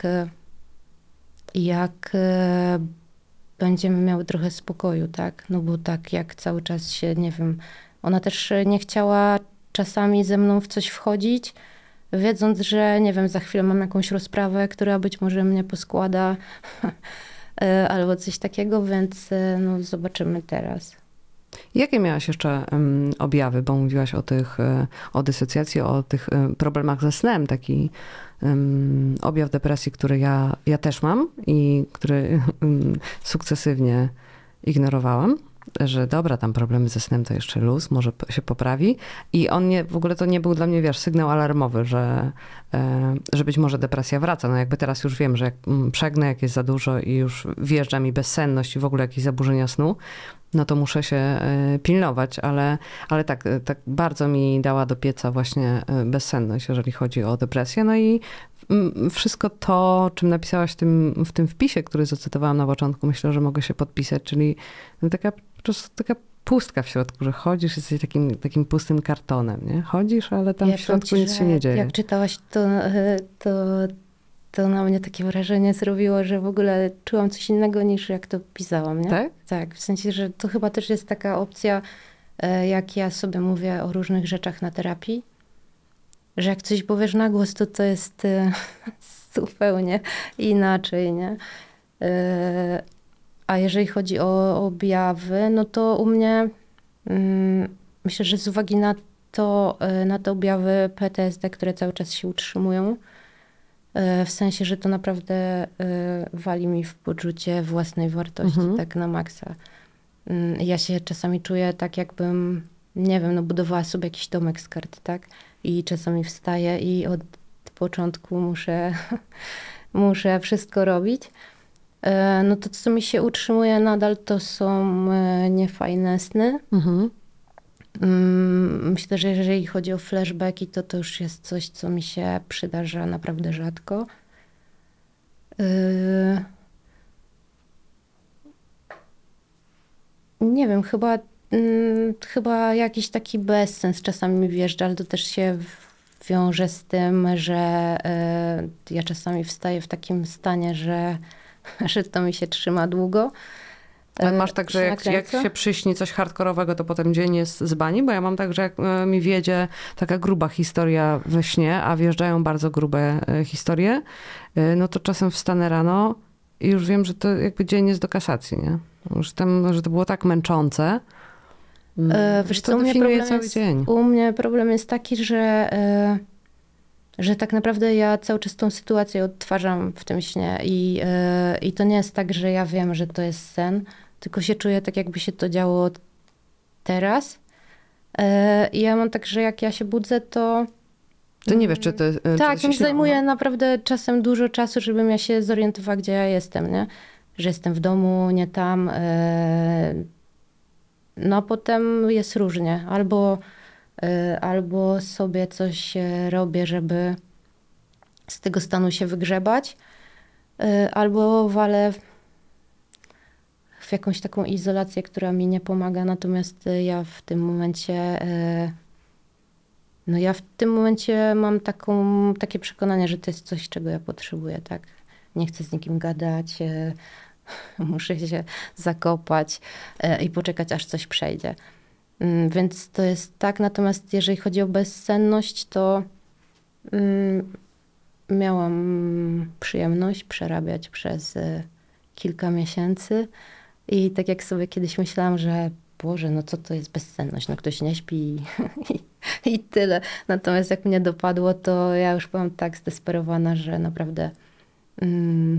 jak będziemy miały trochę spokoju, tak? No bo tak jak cały czas się, nie wiem, ona też nie chciała czasami ze mną w coś wchodzić, wiedząc, że nie wiem, za chwilę mam jakąś rozprawę, która być może mnie poskłada albo coś takiego, więc no zobaczymy teraz. Jakie miałaś jeszcze um, objawy, bo mówiłaś o tych, o dysocjacji, o tych um, problemach ze snem, taki um, objaw depresji, który ja, ja też mam i który um, sukcesywnie ignorowałam, że dobra, tam problemy ze snem to jeszcze luz, może się poprawi i on nie, w ogóle to nie był dla mnie, wiesz, sygnał alarmowy, że, e, że być może depresja wraca. No jakby teraz już wiem, że jak przegnę, jak jest za dużo i już wjeżdża mi bezsenność i w ogóle jakieś zaburzenia snu, no to muszę się pilnować, ale, ale tak, tak bardzo mi dała do pieca właśnie bezsenność, jeżeli chodzi o depresję. No i wszystko to, czym napisałaś w tym, w tym wpisie, który zacytowałam na początku, myślę, że mogę się podpisać, czyli taka po prostu taka pustka w środku, że chodzisz, jesteś takim, takim pustym kartonem, nie? Chodzisz, ale tam ja w środku ci, nic się nie dzieje. Jak czytałaś, to, to, to na mnie takie wrażenie zrobiło, że w ogóle czułam coś innego niż jak to pisałam, nie? Tak? Tak, w sensie, że to chyba też jest taka opcja, jak ja sobie mówię o różnych rzeczach na terapii, że jak coś powiesz na głos, to to jest zupełnie inaczej, nie? A jeżeli chodzi o objawy, no to u mnie mm, myślę, że z uwagi na to, na te objawy P T S D, które cały czas się utrzymują, w sensie, że to naprawdę wali mi w poczucie własnej wartości, mhm. tak na maksa. Ja się czasami czuję tak, jakbym, nie wiem, no budowała sobie jakiś domek z kart, tak? I czasami wstaję i od początku muszę, muszę wszystko robić. No to, co mi się utrzymuje nadal, to są niefajne sny. Mhm. Myślę, że jeżeli chodzi o flashbacki, to to już jest coś, co mi się przydarza naprawdę rzadko. Nie wiem, chyba, chyba jakiś taki bezsens czasami mi wjeżdża, ale to też się wiąże z tym, że ja czasami wstaję w takim stanie, że że to mi się trzyma długo. Ale masz tak, że się jak, jak nakręcę. się przyśni coś hardkorowego, to potem dzień jest z bani? Bo ja mam tak, że jak e, mi wiedzie taka gruba historia we śnie, a wjeżdżają bardzo grube e, historie, e, no to czasem wstanę rano i już wiem, że to jakby dzień jest do kasacji, nie? Że, tam, że to było tak męczące. E, Wiesz że co, to u mnie, definiuje problem cały jest, dzień. u mnie problem jest taki, że, e, że tak naprawdę ja cały czas tą sytuację odtwarzam w tym śnie i, e, i to nie jest tak, że ja wiem, że to jest sen, tylko się czuję tak, jakby się to działo teraz. E, I ja mam tak, że jak ja się budzę, to Ty nie wiesz, czy to, czy to tak, się mi śniło, zajmuje no? naprawdę czasem dużo czasu, żebym ja się zorientowała, gdzie ja jestem, nie? Że jestem w domu, nie tam. e, No potem jest różnie. Albo, e, albo sobie coś e, robię, żeby z tego stanu się wygrzebać, e, albo walę w- w jakąś taką izolację, która mi nie pomaga. Natomiast e, ja w tym momencie, e, no ja w tym momencie mam taką, takie przekonanie, że to jest coś, czego ja potrzebuję, tak? Nie chcę z nikim gadać, e, muszę się zakopać e, i poczekać, aż coś przejdzie. Mm, Więc to jest tak, natomiast jeżeli chodzi o bezsenność, to mm, miałam przyjemność przerabiać przez e, kilka miesięcy i tak jak sobie kiedyś myślałam, że Boże, no co to jest bezsenność? No ktoś nie śpi i, i, i tyle. Natomiast jak mnie dopadło, to ja już byłam tak zdesperowana, że naprawdę mm,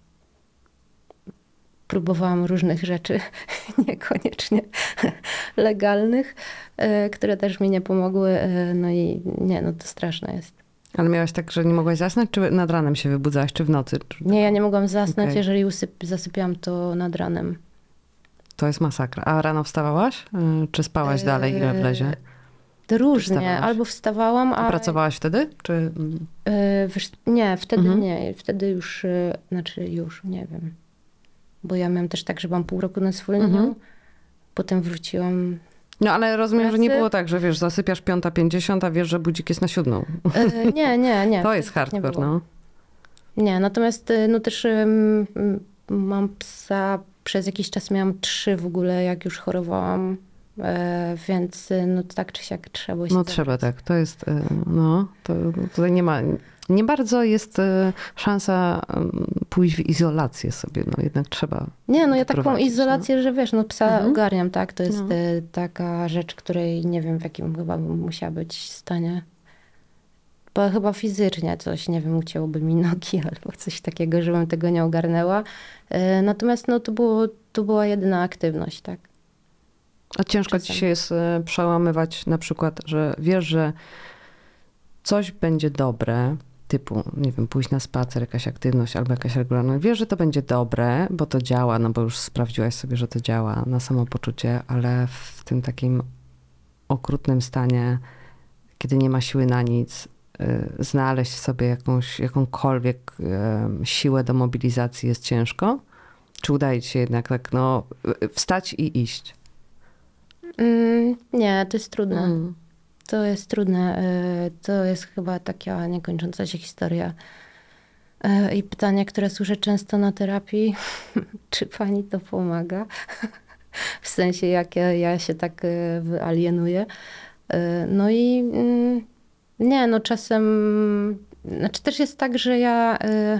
próbowałam różnych rzeczy, niekoniecznie legalnych, e, które też mi nie pomogły. e, No i nie, no to straszne jest. Ale miałaś tak, że nie mogłaś zasnąć, czy nad ranem się wybudzałaś, czy w nocy? Czy... Nie, ja nie mogłam zasnąć, Okej. jeżeli usyp, zasypiałam to nad ranem. To jest masakra. A rano wstawałaś? Y, Czy spałaś dalej, ile wlezie? To różnie. wstawałaś? Albo wstawałam, A a... pracowałaś wtedy? Czy... mm, e, wiesz, nie, wtedy Mhm. nie. Wtedy już, e, znaczy już, nie wiem. Bo ja miałam też tak, że byłam pół roku na zwolnieniu. Mhm. Potem wróciłam. No ale rozumiem, że nie Pracy? było tak, że wiesz, zasypiasz piąta pięćdziesiąt, a wiesz, że budzik jest na siódmą. E, nie, nie, nie. To wtedy jest tak nie hardcore, było. no. Nie, natomiast y, no też ym, ym, mam psa, przez jakiś czas miałam trzy w ogóle, jak już chorowałam, e, więc y, no tak czy siak trzeba się No zabrać. trzeba tak. To jest, y, no, to tutaj nie ma, nie bardzo jest y, szansa y, pójść w izolację sobie, no jednak trzeba. Nie, no ja taką doprowadzić, izolację, że wiesz, no psa Mhm. ogarniam, tak? To jest No. y, taka rzecz, której nie wiem w jakim chyba bym musiała być stanie. Bo chyba fizycznie coś, nie wiem, ucięłoby mi nogi albo coś takiego, żebym tego nie ogarnęła. E, natomiast no to, było, to była jedyna aktywność, tak? A ciężko ci Czasem. się jest y, przełamywać na przykład, że wiesz, że coś będzie dobre, typu, nie wiem, pójść na spacer, jakaś aktywność albo jakaś regularność. Wiesz, że to będzie dobre, bo to działa, no bo już sprawdziłaś sobie, że to działa na samopoczucie, ale w tym takim okrutnym stanie, kiedy nie ma siły na nic, y, znaleźć sobie jakąś, jakąkolwiek y, siłę do mobilizacji jest ciężko? Czy udaje ci się jednak tak, no, y, wstać i iść? Mm, nie, to jest trudne. Mm. To jest trudne. e, To jest chyba taka niekończąca się historia. E, I pytanie, które słyszę często na terapii, czy pani to pomaga? W sensie, jak ja, ja się tak e, wyalienuję. E, No i mm, nie, no czasem, znaczy też jest tak, że ja e,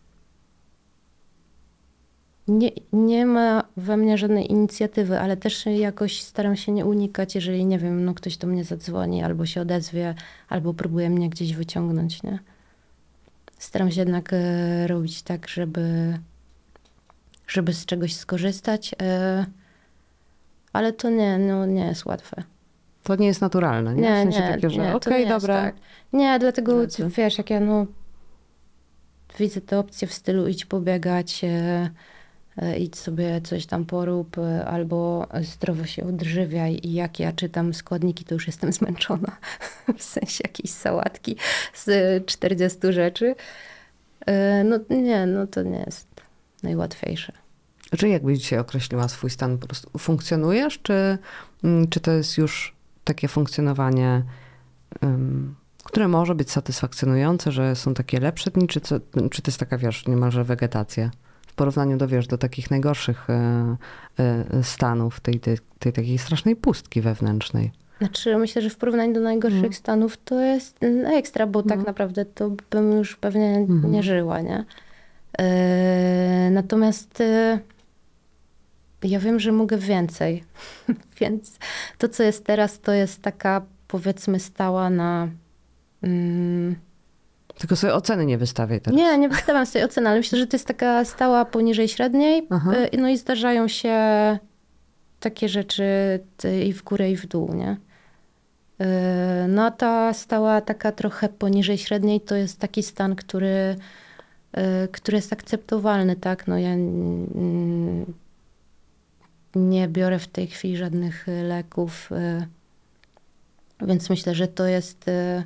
nie, nie ma we mnie żadnej inicjatywy, ale też jakoś staram się nie unikać, jeżeli, nie wiem, no ktoś do mnie zadzwoni, albo się odezwie, albo próbuje mnie gdzieś wyciągnąć, nie? Staram się jednak e, robić tak, żeby, żeby z czegoś skorzystać, e, ale to nie, no, nie jest łatwe. To nie jest naturalne, nie? Nie, W sensie nie, takie, że nie, to okej, nie jest dobra. tak. Nie, dlatego, Lecę. wiesz, jak ja no widzę te opcje w stylu idź pobiegać, e, e, idź sobie coś tam porób, e, albo zdrowo się odżywiaj i jak ja czytam składniki, to już jestem zmęczona. W sensie jakiejś sałatki z czterdziestu rzeczy. E, No nie, no to nie jest najłatwiejsze. Czy jakbyś dzisiaj określiła swój stan? Po prostu funkcjonujesz, czy, mm, czy to jest już takie funkcjonowanie, um, które może być satysfakcjonujące, że są takie lepsze dni, czy, co, czy to jest taka, wiesz, niemalże wegetacja w porównaniu do, wiesz, do takich najgorszych e, e, stanów, tej, tej, tej takiej strasznej pustki wewnętrznej. Znaczy, myślę, że w porównaniu do najgorszych Mhm. stanów to jest ekstra, bo tak Mhm. naprawdę to bym już pewnie Mhm. nie żyła, nie? E, natomiast e, ja wiem, że mogę więcej, więc to, co jest teraz, to jest taka, powiedzmy, stała na... Mm, Tylko sobie oceny nie wystawiaj teraz. nie, nie wystawiam sobie oceny, ale myślę, że to jest taka stała poniżej średniej. Aha. E, no i zdarzają się takie rzeczy t- i w górę, i w dół, nie? E, No a ta stała taka trochę poniżej średniej to jest taki stan, który, e, który jest akceptowalny, tak? No ja mm, nie biorę w tej chwili żadnych e, leków, e, więc myślę, że to jest e,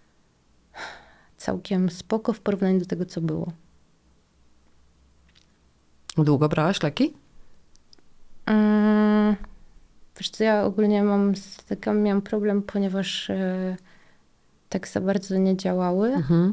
całkiem spoko w porównaniu do tego, co było. Długo brałaś leki? Mm, Wiesz co, ja ogólnie mam, z taką miałam problem, ponieważ e, tak za bardzo nie działały. Mhm.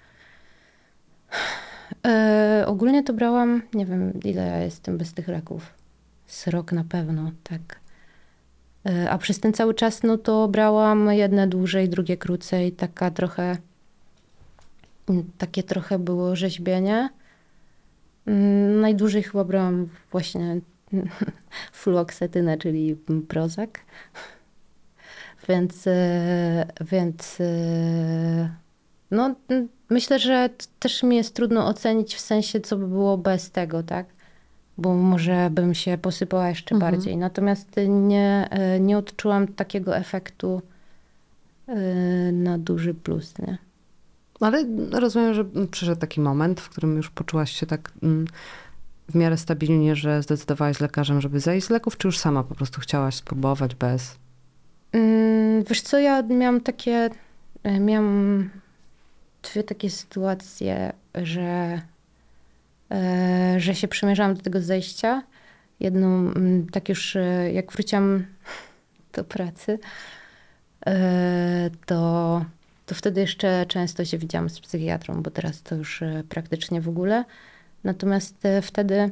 E, ogólnie to brałam, nie wiem ile ja jestem bez tych leków. Z rok na pewno, tak. E, a przez ten cały czas, no to brałam jedne dłużej, drugie krócej. Taka trochę, mm, takie trochę było rzeźbienie. Mm, Najdłużej chyba brałam właśnie fluoksetynę, czyli Prozac. Więc, e, więc e, no, m, myślę, że t- też mi jest trudno ocenić w sensie, co by było bez tego, tak? Bo może bym się posypała jeszcze Mhm. bardziej. Natomiast nie, e, nie odczułam takiego efektu e, na duży plus, nie? Ale rozumiem, że przyszedł taki moment, w którym już poczułaś się tak mm, w miarę stabilnie, że zdecydowałaś z lekarzem, żeby zejść z leków, czy już sama po prostu chciałaś spróbować bez? Mm, Wiesz co, ja miałam takie, e, miałam dwie takie sytuacje, że, e, że się przymierzałam do tego zejścia. Jedną, mm, tak już e, jak wróciłam do pracy, e, to, to wtedy jeszcze często się widziałam z psychiatrą, bo teraz to już e, praktycznie w ogóle. Natomiast e, wtedy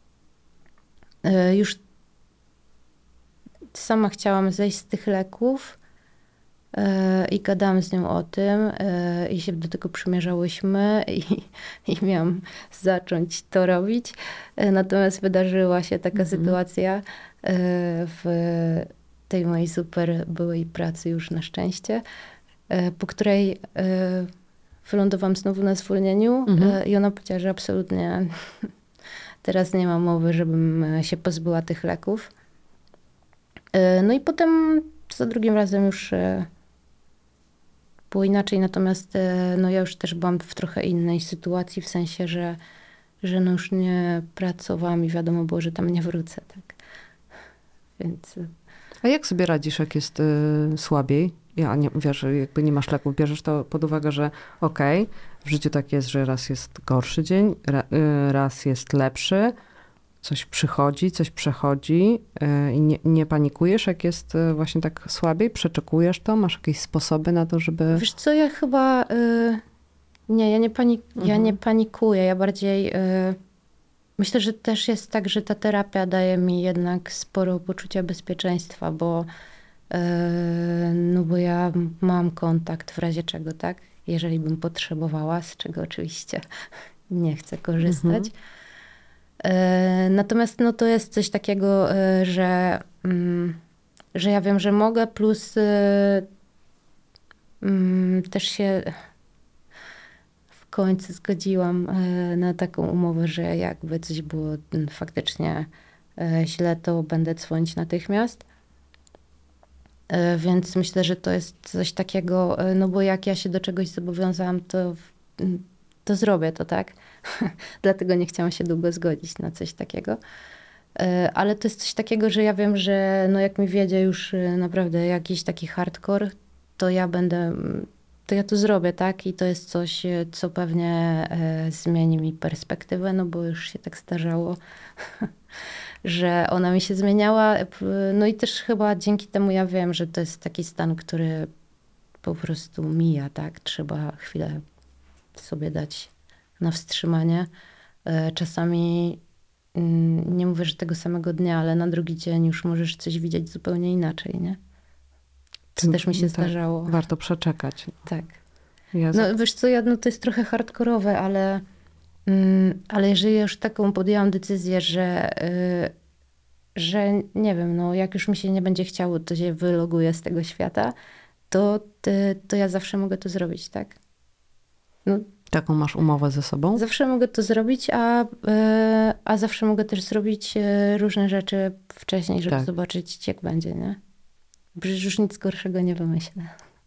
e, już sama chciałam zejść z tych leków e, i gadałam z nią o tym e, i się do tego przymierzałyśmy i, i miałam zacząć to robić. E, Natomiast wydarzyła się taka sytuacja e, w tej mojej super byłej pracy już na szczęście, e, po której e, wylądowałam znowu na zwolnieniu Mhm. e, i ona powiedziała, że absolutnie teraz nie ma mowy, żebym się pozbyła tych leków. E, No i potem za drugim razem już e, było inaczej, natomiast e, no ja już też byłam w trochę innej sytuacji, w sensie, że, że no już nie pracowałam i wiadomo było, że tam nie wrócę, tak. Więc e, A jak sobie radzisz, jak jest y, słabiej? Ja nie, wiesz, jakby nie masz leków, bierzesz to pod uwagę, że okej, w życiu tak jest, że raz jest gorszy dzień, ra, y, raz jest lepszy, coś przychodzi, coś przechodzi y, i nie, nie panikujesz, jak jest y, właśnie tak słabiej? Przeczekujesz to? Masz jakieś sposoby na to, żeby... wiesz co, ja chyba y, nie, ja nie, panik, ja Mhm. nie panikuję, ja bardziej y, myślę, że też jest tak, że ta terapia daje mi jednak sporo poczucia bezpieczeństwa, bo y, no bo ja mam kontakt w razie czego, tak? Jeżeli bym potrzebowała, z czego oczywiście nie chcę korzystać. E, Natomiast no, to jest coś takiego, e, że, mm, że ja wiem, że mogę, plus e, mm, też się w końcu zgodziłam e, na taką umowę, że jakby coś było mm, faktycznie e, źle, to będę dzwonić natychmiast. E, Więc myślę, że to jest coś takiego, e, no bo jak ja się do czegoś zobowiązałam, to, w- m, to zrobię to, tak? Dlatego nie chciałam się długo zgodzić na coś takiego. E, Ale to jest coś takiego, że ja wiem, że no jak mi wiedzie już e, naprawdę jakiś taki hardcore, to ja będę, mm, to ja to zrobię, tak? I to jest coś, e, co pewnie e, zmieni mi perspektywę, no bo już się tak zdarzało, że ona mi się zmieniała. No i też chyba dzięki temu ja wiem, że to jest taki stan, który po prostu mija, tak? Trzeba chwilę sobie dać na wstrzymanie. E, Czasami mm, nie mówię, że tego samego dnia, ale na drugi dzień już możesz coś widzieć zupełnie inaczej, nie? To też mi się Tak, zdarzało. warto przeczekać. Tak. Jezu. No wiesz co, ja, no to jest trochę hardkorowe, ale, mm, ale jeżeli już taką podjęłam decyzję, że, y, że nie wiem, no jak już mi się nie będzie chciało, to się wyloguję z tego świata, to, ty, to ja zawsze mogę to zrobić, tak? No, Taką masz umowę ze sobą? zawsze mogę to zrobić, a, y, a zawsze mogę też zrobić y, różne rzeczy wcześniej, żeby Tak. zobaczyć, jak będzie, nie? Przecież już nic gorszego nie wymyślę.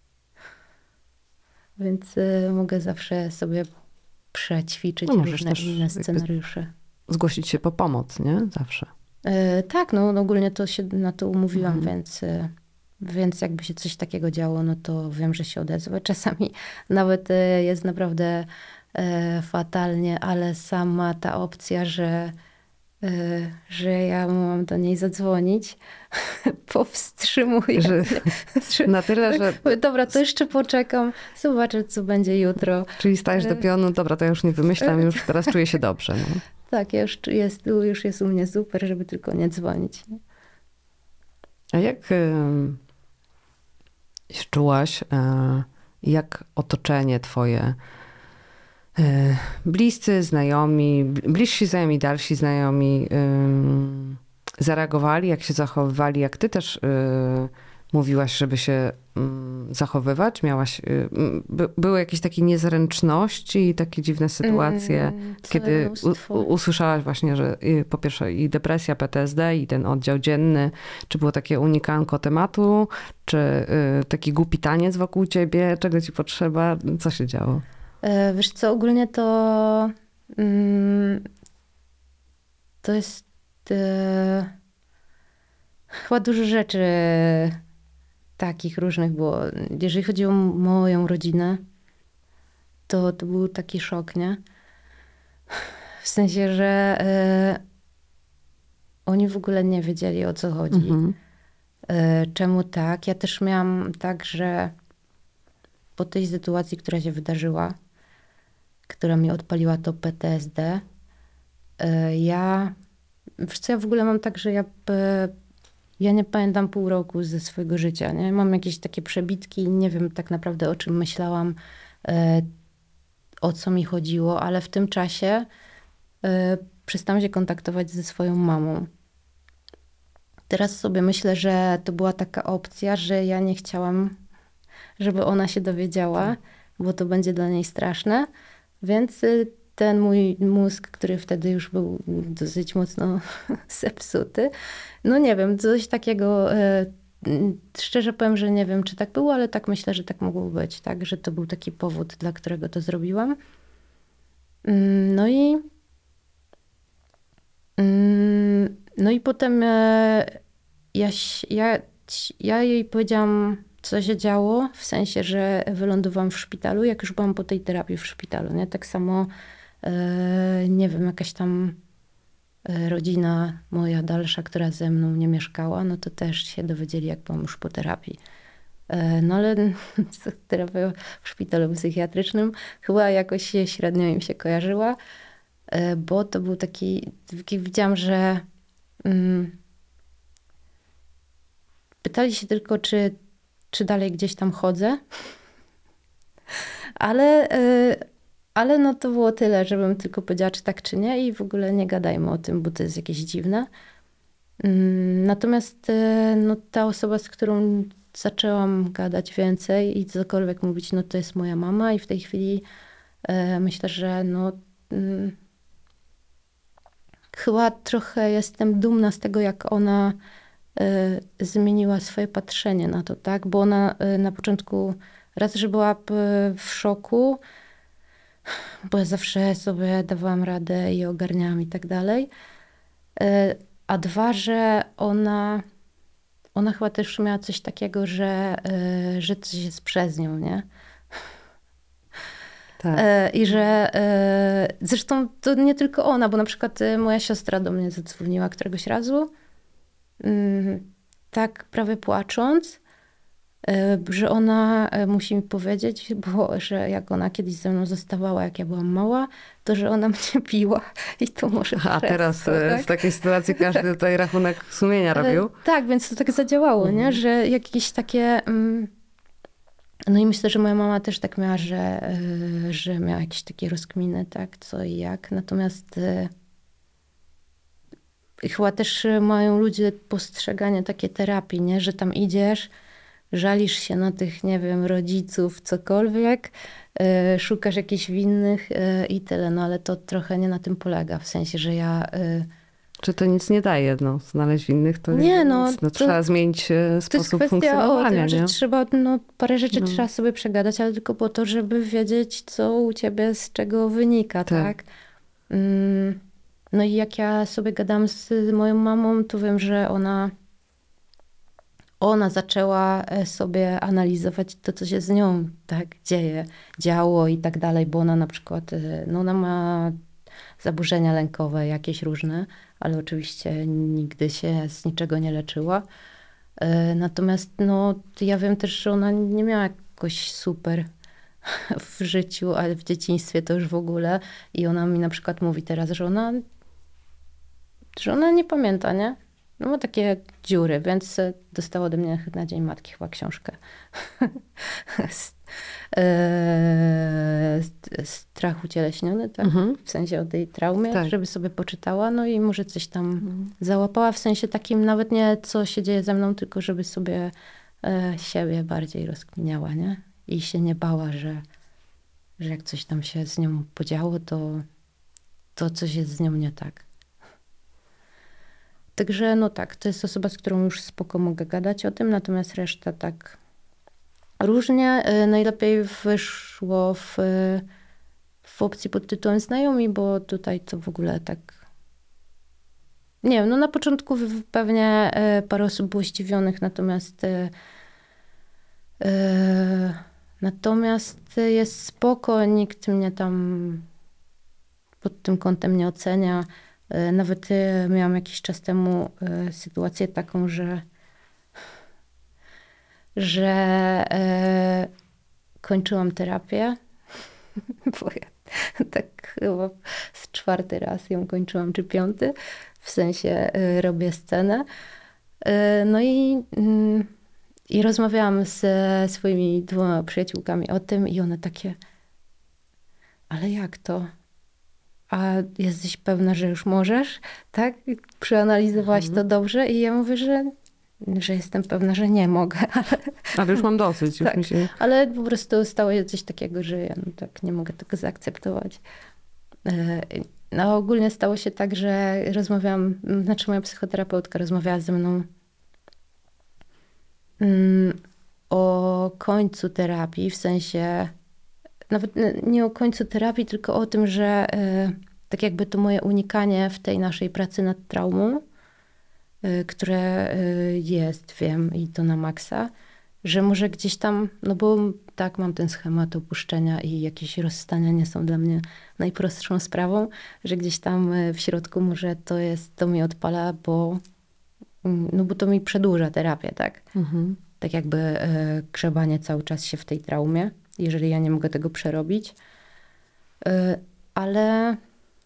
Więc y, mogę zawsze sobie przećwiczyć No możesz różne też inne jakby- scenariusze. Zgłosić się po pomoc, nie? Zawsze. Y, tak, no no ogólnie to się na to umówiłam, Mhm. więc, y, więc jakby się coś takiego działo, no to wiem, że się odezwę. Czasami nawet y, jest naprawdę y, fatalnie, ale sama ta opcja, że, y, że ja mam do niej zadzwonić, powstrzymuje Że, mnie. Że- na tyle, że... Mówię, dobra, to jeszcze poczekam, zobaczę, co będzie jutro. Czyli stajesz do pionu, dobra, to ja już nie wymyślam, już teraz czuję się dobrze. No. Tak, ja już jest, już jest u mnie super, żeby tylko nie dzwonić. Nie? A jak y, się czułaś, y, jak otoczenie twoje, y, bliscy, znajomi, bl- bliżsi znajomi, dalsi znajomi y, zareagowali, jak się zachowywali, jak ty też y, mówiłaś, żeby się y, zachowywać? Miałaś, y, by, były jakieś takie niezręczności i takie dziwne sytuacje? Mm, całe Kiedy u, mnóstwo. u, usłyszałaś właśnie, że y, po pierwsze i depresja, P T S D i ten oddział dzienny, czy było takie unikanko tematu, czy y, taki głupi taniec wokół ciebie, czego ci potrzeba, co się działo? E, Wiesz co, ogólnie to mm, to jest e, chyba dużo rzeczy takich różnych było. Jeżeli chodzi o moją rodzinę, to, to był taki szok, nie? W sensie, że e, oni w ogóle nie wiedzieli, o co chodzi. Mhm. E, Czemu tak? Ja też miałam tak, że po tej sytuacji, która się wydarzyła, która mi odpaliła to P T S D, e, ja, wiesz co, ja w ogóle mam tak, że ja, e, ja nie pamiętam pół roku ze swojego życia, nie? Mam jakieś takie przebitki, nie wiem tak naprawdę, o czym myślałam, e, o co mi chodziło, ale w tym czasie e, przestałam się kontaktować ze swoją mamą. Teraz sobie myślę, że to była taka opcja, że ja nie chciałam, żeby ona się dowiedziała, bo to będzie dla niej straszne. Więc y, ten mój mózg, który wtedy już był dosyć mocno zepsuty, no nie wiem, coś takiego, y, y, szczerze powiem, że nie wiem, czy tak było, ale tak myślę, że tak mogło być, tak, że to był taki powód, dla którego to zrobiłam. Mm, No i mm, no i potem e, ja, ś- ja, ci- ja jej powiedziałam, co się działo, w sensie, że wylądowałam w szpitalu, jak już byłam po tej terapii w szpitalu, nie? Tak samo, e, nie wiem, jakaś tam e, rodzina moja dalsza, która ze mną nie mieszkała, no to też się dowiedzieli, jak byłam już po terapii. E, No ale terapia w szpitalu psychiatrycznym chyba jakoś się średnio im się kojarzyła, e, bo to był taki, taki widziałam, że mm, pytali się tylko, czy, czy dalej gdzieś tam chodzę, ale, e, ale no to było tyle, żebym tylko powiedziała, czy tak, czy nie i w ogóle nie gadajmy o tym, bo to jest jakieś dziwne. Mm, Natomiast e, no, ta osoba, z którą zaczęłam gadać więcej i cokolwiek mówić, no to jest moja mama i w tej chwili e, myślę, że no mm, chyba trochę jestem dumna z tego, jak ona e, zmieniła swoje patrzenie na to, tak? Bo ona e, na początku raz, że była p- w szoku, bo ja zawsze sobie dawałam radę i ogarniałam i tak dalej. E, A dwa, że ona, ona chyba też miała coś takiego, że, e, że coś jest przez nią, nie? Tak. E, I że e, zresztą to nie tylko ona, bo na przykład e, moja siostra do mnie zadzwoniła któregoś razu, mm, tak prawie płacząc e, że ona e, musi mi powiedzieć, bo że jak ona kiedyś ze mną zostawała, jak ja byłam mała, to że ona mnie biła i to może A przez teraz to, e, tak? w takiej sytuacji każdy tutaj rachunek sumienia Ale robił. tak, więc to tak zadziałało, nie? Że jakieś takie... Mm, no i myślę, że moja mama też tak miała, że, y, że miała jakieś takie rozkminy, tak, co i jak. Natomiast y, chyba też mają ludzie postrzeganie takie terapii, nie? Że tam idziesz, żalisz się na tych, nie wiem, rodziców, cokolwiek, y, szukasz jakichś winnych y, i tyle. No ale to trochę nie na tym polega. W sensie, że ja... Y, Czy to nic nie daje, no, znaleźć winnych, to Nie, no, nic. No, to- trzeba zmienić e, To jest sposób kwestia o funkcjonowania, tym, że nie? trzeba, no parę rzeczy No. trzeba sobie przegadać, ale tylko po to, żeby wiedzieć, co u ciebie z czego wynika, Tak. tak? Mm, no i jak ja sobie gadam z moją mamą, to wiem, że ona ona zaczęła e, sobie analizować to, co się z nią tak dzieje, działo i tak dalej, bo ona na przykład, e, no ona ma zaburzenia lękowe jakieś różne, ale oczywiście nigdy się z niczego nie leczyła. E, Natomiast no, ja wiem też, że ona nie miała jakoś super w życiu, ale w dzieciństwie to już w ogóle. I ona mi na przykład mówi teraz, że ona, że ona nie pamięta, nie? No ma takie dziury, więc e, dostała ode mnie na Dzień Matki chyba książkę. S- e, Strach ucieleśniony, tak? Mhm. W sensie o tej traumie, Tak. żeby sobie poczytała, no i może coś tam załapała, w sensie takim nawet nie co się dzieje ze mną, tylko żeby sobie e, siebie bardziej rozkminiała, nie? I się nie bała, że, że jak coś tam się z nią podziało, to, to coś jest z nią nie tak. Także no tak, to jest osoba, z którą już spoko mogę gadać o tym, natomiast reszta tak różnie. E, Najlepiej wyszło w, w opcji pod tytułem znajomi, bo tutaj to w ogóle tak... Nie wiem, no na początku w- pewnie e, parę osób było zdziwionych, natomiast e, e, natomiast jest spoko, nikt mnie tam pod tym kątem nie ocenia. E, Nawet e, miałam jakiś czas temu e, sytuację taką, że że e, kończyłam terapię, bo ja tak chyba z czwarty raz ją kończyłam, czy piąty, w sensie e, robię scenę. E, no i, mm, i rozmawiałam ze swoimi dwoma przyjaciółkami o tym i one takie, ale jak to? A jesteś pewna, że już możesz? Tak? Przeanalizowałaś to dobrze? I ja mówię, że, że jestem pewna, że nie mogę, ale, Ale już mam dosyć. Już Tak. mi się... ale po prostu stało się coś takiego, że ja no tak nie mogę tego zaakceptować. E, No ogólnie stało się tak, że rozmawiałam, znaczy moja psychoterapeutka rozmawiała ze mną mm, o końcu terapii, w sensie nawet nie o końcu terapii, tylko o tym, że e, tak jakby to moje unikanie w tej naszej pracy nad traumą, e, które e, jest, wiem, i to na maksa, że może gdzieś tam, no bo tak, mam ten schemat opuszczenia i jakieś rozstania nie są dla mnie najprostszą sprawą, że gdzieś tam e, w środku może to jest, to mi odpala, bo, mm, no bo to mi przedłuża terapię, tak? Mhm. Tak jakby e, grzebanie cały czas się w tej traumie, jeżeli ja nie mogę tego przerobić. E, ale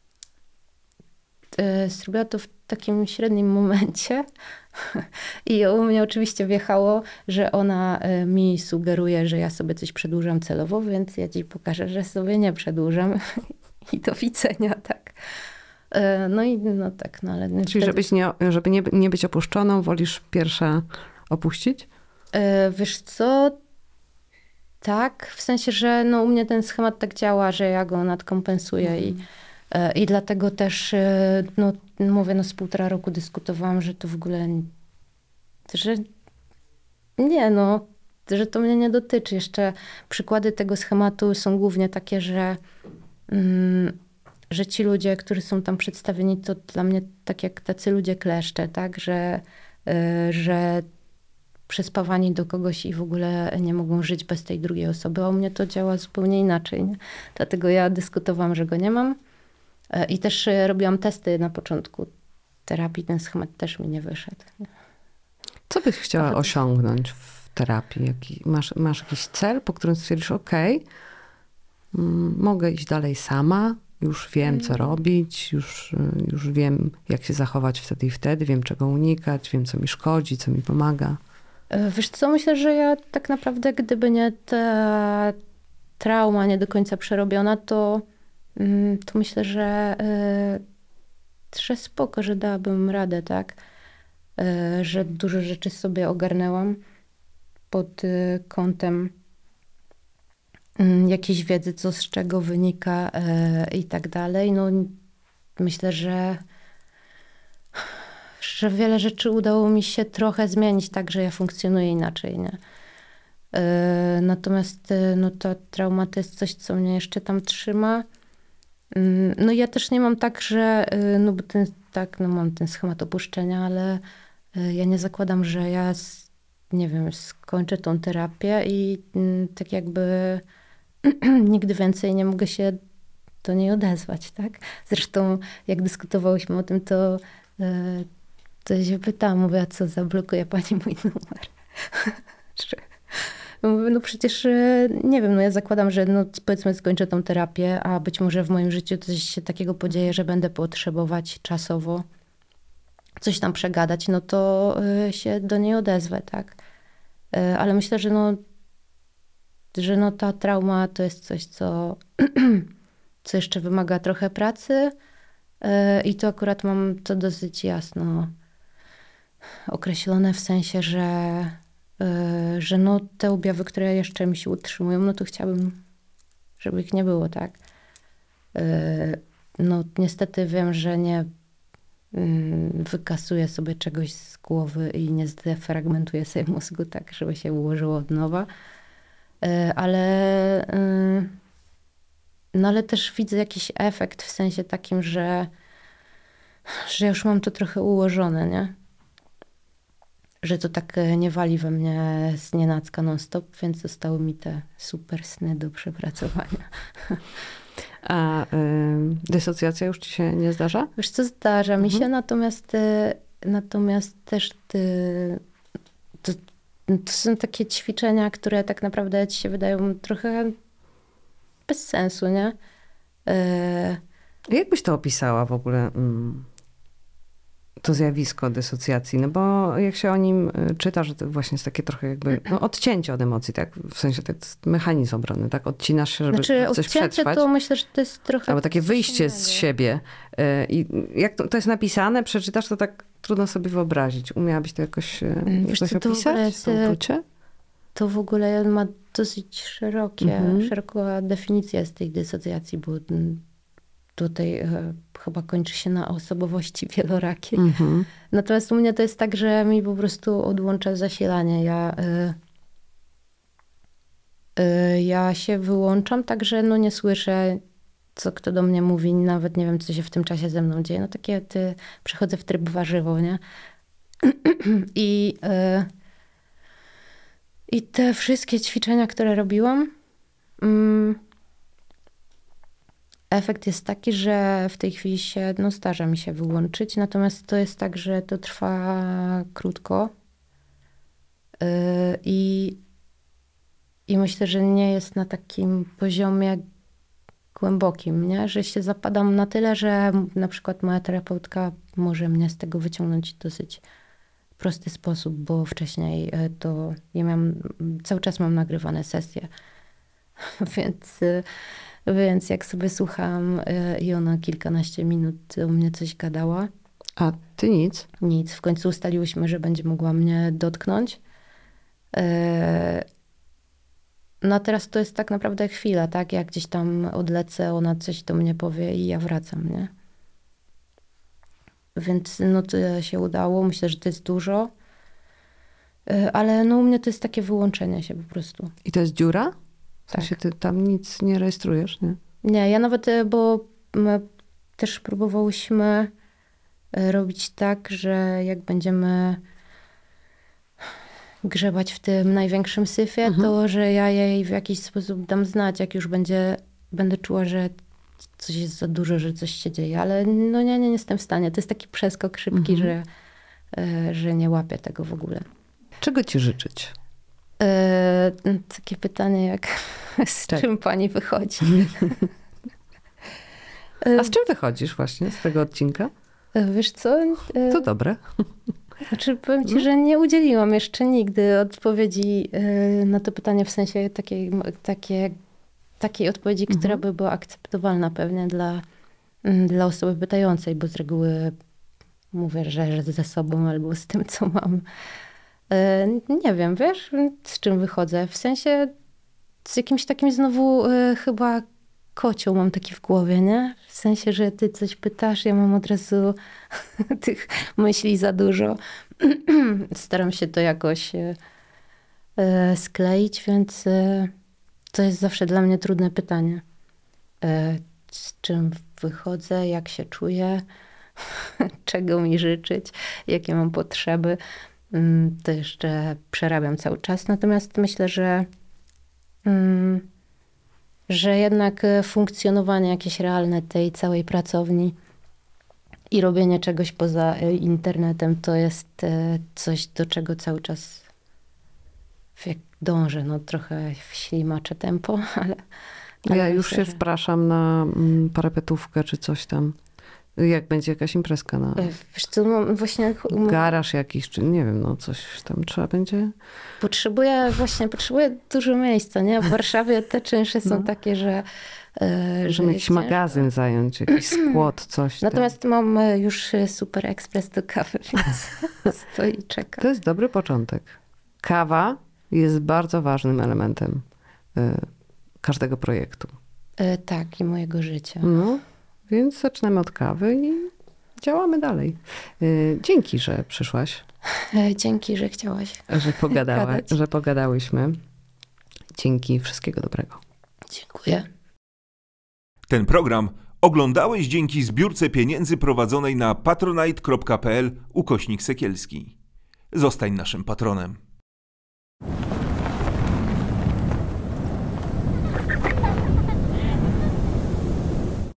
e, zrobiła to w takim średnim momencie i u mnie oczywiście wjechało, że ona e, mi sugeruje, że ja sobie coś przedłużam celowo, więc ja ci pokażę, że sobie nie przedłużam i do widzenia, tak. E, no i no tak, no ale... Czyli wtedy- żebyś nie, żeby nie, nie być opuszczoną, wolisz pierwsze opuścić? E, Wiesz co? Tak, w sensie, że no u mnie ten schemat tak działa, że ja go nadkompensuję i, e, i dlatego też, e, no mówię, no z półtora roku dyskutowałam, że to w ogóle, że nie no, że to mnie nie dotyczy. Jeszcze przykłady tego schematu są głównie takie, że, mm, że ci ludzie, którzy są tam przedstawieni, to dla mnie tak jak tacy ludzie kleszcze, tak, że, e, że przespawani do kogoś i w ogóle nie mogą żyć bez tej drugiej osoby, a u mnie to działa zupełnie inaczej. Nie? Dlatego ja dyskutowałam, że go nie mam E, i też e, robiłam testy na początku terapii, ten schemat też mi nie wyszedł. Co byś chciała Aha, to- osiągnąć w terapii? Jaki, masz, masz jakiś cel, po którym stwierdzisz, okej, mm, mogę iść dalej sama, już wiem, co robić, już, już wiem, jak się zachować wtedy i wtedy, wiem, czego unikać, wiem, co mi szkodzi, co mi pomaga. Wiesz co, myślę, że ja tak naprawdę, gdyby nie ta trauma nie do końca przerobiona, to, mm, to myślę, że, y, że spoko, że dałabym radę, tak? Y, że dużo rzeczy sobie ogarnęłam pod y, kątem y, jakiejś wiedzy, co z czego wynika y, i tak dalej. No, myślę, że że wiele rzeczy udało mi się trochę zmienić tak, że ja funkcjonuję inaczej, nie? Yy, natomiast yy, no ta trauma to jest coś, co mnie jeszcze tam trzyma. Yy, no ja też nie mam tak, że yy, no bo ten, tak, no mam ten schemat opuszczenia, ale yy, ja nie zakładam, że ja s- nie wiem, skończę tą terapię i yy, tak jakby nigdy więcej nie mogę się do niej odezwać, tak? Zresztą jak dyskutowałyśmy o tym, to yy, to się pytałam, mówię, a co, zablokuje pani mój numer? Że- Mówię, no przecież, e, nie wiem, no ja zakładam, że no powiedzmy skończę tą terapię, a być może w moim życiu coś się takiego podzieje, że będę potrzebować czasowo coś tam przegadać, no to e, się do niej odezwę, tak? E, Ale myślę, że no, że no ta trauma to jest coś, co, co jeszcze wymaga trochę pracy e, i to akurat mam to dosyć jasno określone w sensie, że, yy, że no te objawy, które jeszcze mi się utrzymują, no to chciałabym, żeby ich nie było, tak? Yy, no niestety wiem, że nie yy, wykasuję sobie czegoś z głowy i nie zdefragmentuję sobie mózgu tak, żeby się ułożyło od nowa. Yy, ale, yy, no ale też widzę jakiś efekt w sensie takim, że, że już mam to trochę ułożone, nie? Że to tak e, nie wali we mnie znienacka non-stop, więc zostały mi te super sny do przepracowania. A y, dysocjacja już ci się nie zdarza? Wiesz co, zdarza mi Mhm. się, natomiast, e, natomiast też ty, to, to są takie ćwiczenia, które tak naprawdę ci się wydają trochę bez sensu, nie? E, Jak byś to opisała w ogóle, mm, to zjawisko dysocjacji? No bo jak się o nim y, czyta, że to właśnie jest takie trochę jakby no, odcięcie od emocji, tak? W sensie to jest mechanizm obronny, tak? Odcinasz się, żeby znaczy coś odcięcie przetrwać. to myślę, że to jest trochę Albo takie coś wyjście z innego. siebie. Y, I jak to, to jest napisane, przeczytasz, to tak trudno sobie wyobrazić. Umiałabyś to jakoś, y, Wiesz jakoś co, to w ogóle opisać? jest, To uczucie? To w ogóle ma dosyć szerokie, Mhm. szeroka definicja z tej dysocjacji, bo mm, tutaj e, chyba kończy się na osobowości wielorakiej. Mhm. Natomiast u mnie to jest tak, że mi po prostu odłącza zasilanie. Ja, e, e, ja się wyłączam, także no nie słyszę, co kto do mnie mówi, nawet nie wiem, co się w tym czasie ze mną dzieje. No takie, ty, przechodzę w tryb warzywo, nie? I... E, I te wszystkie ćwiczenia, które robiłam, mm, efekt jest taki, że w tej chwili się, no zdarza mi się wyłączyć, natomiast to jest tak, że to trwa krótko yy, i, i myślę, że nie jest na takim poziomie głębokim, nie? Że się zapadam na tyle, że na przykład moja terapeutka może mnie z tego wyciągnąć dosyć prosty sposób, bo wcześniej e, to ja miałam, cały czas mam nagrywane sesje, więc, e, więc jak sobie słucham e, i ona kilkanaście minut o mnie coś gadała, A ty nic? nic, w końcu ustaliłyśmy, że będzie mogła mnie dotknąć. E, No a teraz to jest tak naprawdę chwila, tak? Jak gdzieś tam odlecę, ona coś do mnie powie i ja wracam, nie? Więc no to się udało. Myślę, że to jest dużo. Y, Ale no u mnie to jest takie wyłączenie się po prostu. I to jest dziura? W Tak. sensie ty tam nic nie rejestrujesz, nie? Nie, ja nawet, y, bo my też próbowałyśmy y, robić tak, że jak będziemy grzebać w tym największym syfie, Mhm. to że ja jej w jakiś sposób dam znać, jak już będzie, będę czuła, że coś jest za dużo, że coś się dzieje, ale no nie, nie jestem w stanie. To jest taki przeskok szybki, Mhm. że, y, że nie łapię tego w ogóle. Czego ci życzyć? E, takie pytanie jak z Tak. czym pani wychodzi? A z czym wychodzisz właśnie z tego odcinka? E, wiesz co? E, To dobre. Znaczy, powiem ci, że nie udzieliłam jeszcze nigdy odpowiedzi e, na to pytanie, w sensie takiej, takie, takiej odpowiedzi, Mhm. która by była akceptowalna pewnie dla, mm, dla osoby pytającej, bo z reguły mówię, że ze sobą albo z tym, co mam. E, nie wiem, wiesz, z czym wychodzę? W sensie z jakimś takim znowu e, chyba kocioł mam taki w głowie, nie? W sensie, że ty coś pytasz, ja mam od razu tych myśli za dużo. Staram się to jakoś e, e, skleić, więc e, to jest zawsze dla mnie trudne pytanie. E, z czym wychodzę, jak się czuję, czego mi życzyć, jakie mam potrzeby. Mm, To jeszcze przerabiam cały czas. Natomiast myślę, że mm, że jednak e, funkcjonowanie jakieś realne tej całej pracowni i robienie czegoś poza e, internetem to jest e, coś, do czego cały czas jak dążę. No trochę ślimaczę tempo, ale... ale Ja już myślę, się że- wpraszam na mm, parapetówkę czy coś tam. Jak będzie jakaś imprezka na e, Wiesz co, no, właśnie m- garaż jakiś, czy nie wiem, no coś tam trzeba będzie. potrzebuję właśnie, potrzebuję dużo miejsca, nie? W Warszawie te czynsze są No. takie, że... e, Możemy że jakiś jest magazyn zająć, jakiś skład, coś tam. Natomiast mam e, już e, super ekspres do kawy, więc stoi i czeka. To jest dobry początek. Kawa jest bardzo ważnym elementem y, każdego projektu. E, Tak, i mojego życia. No, więc zaczynamy od kawy i działamy dalej. Y, dzięki, że przyszłaś, E, Dzięki, że chciałaś. że, pogadała, Gadać. że pogadałyśmy. Dzięki, wszystkiego dobrego. Dziękuję. Ten program oglądałeś dzięki zbiórce pieniędzy prowadzonej na patronite kropka pl ukośnik Sekielski. Zostań naszym patronem.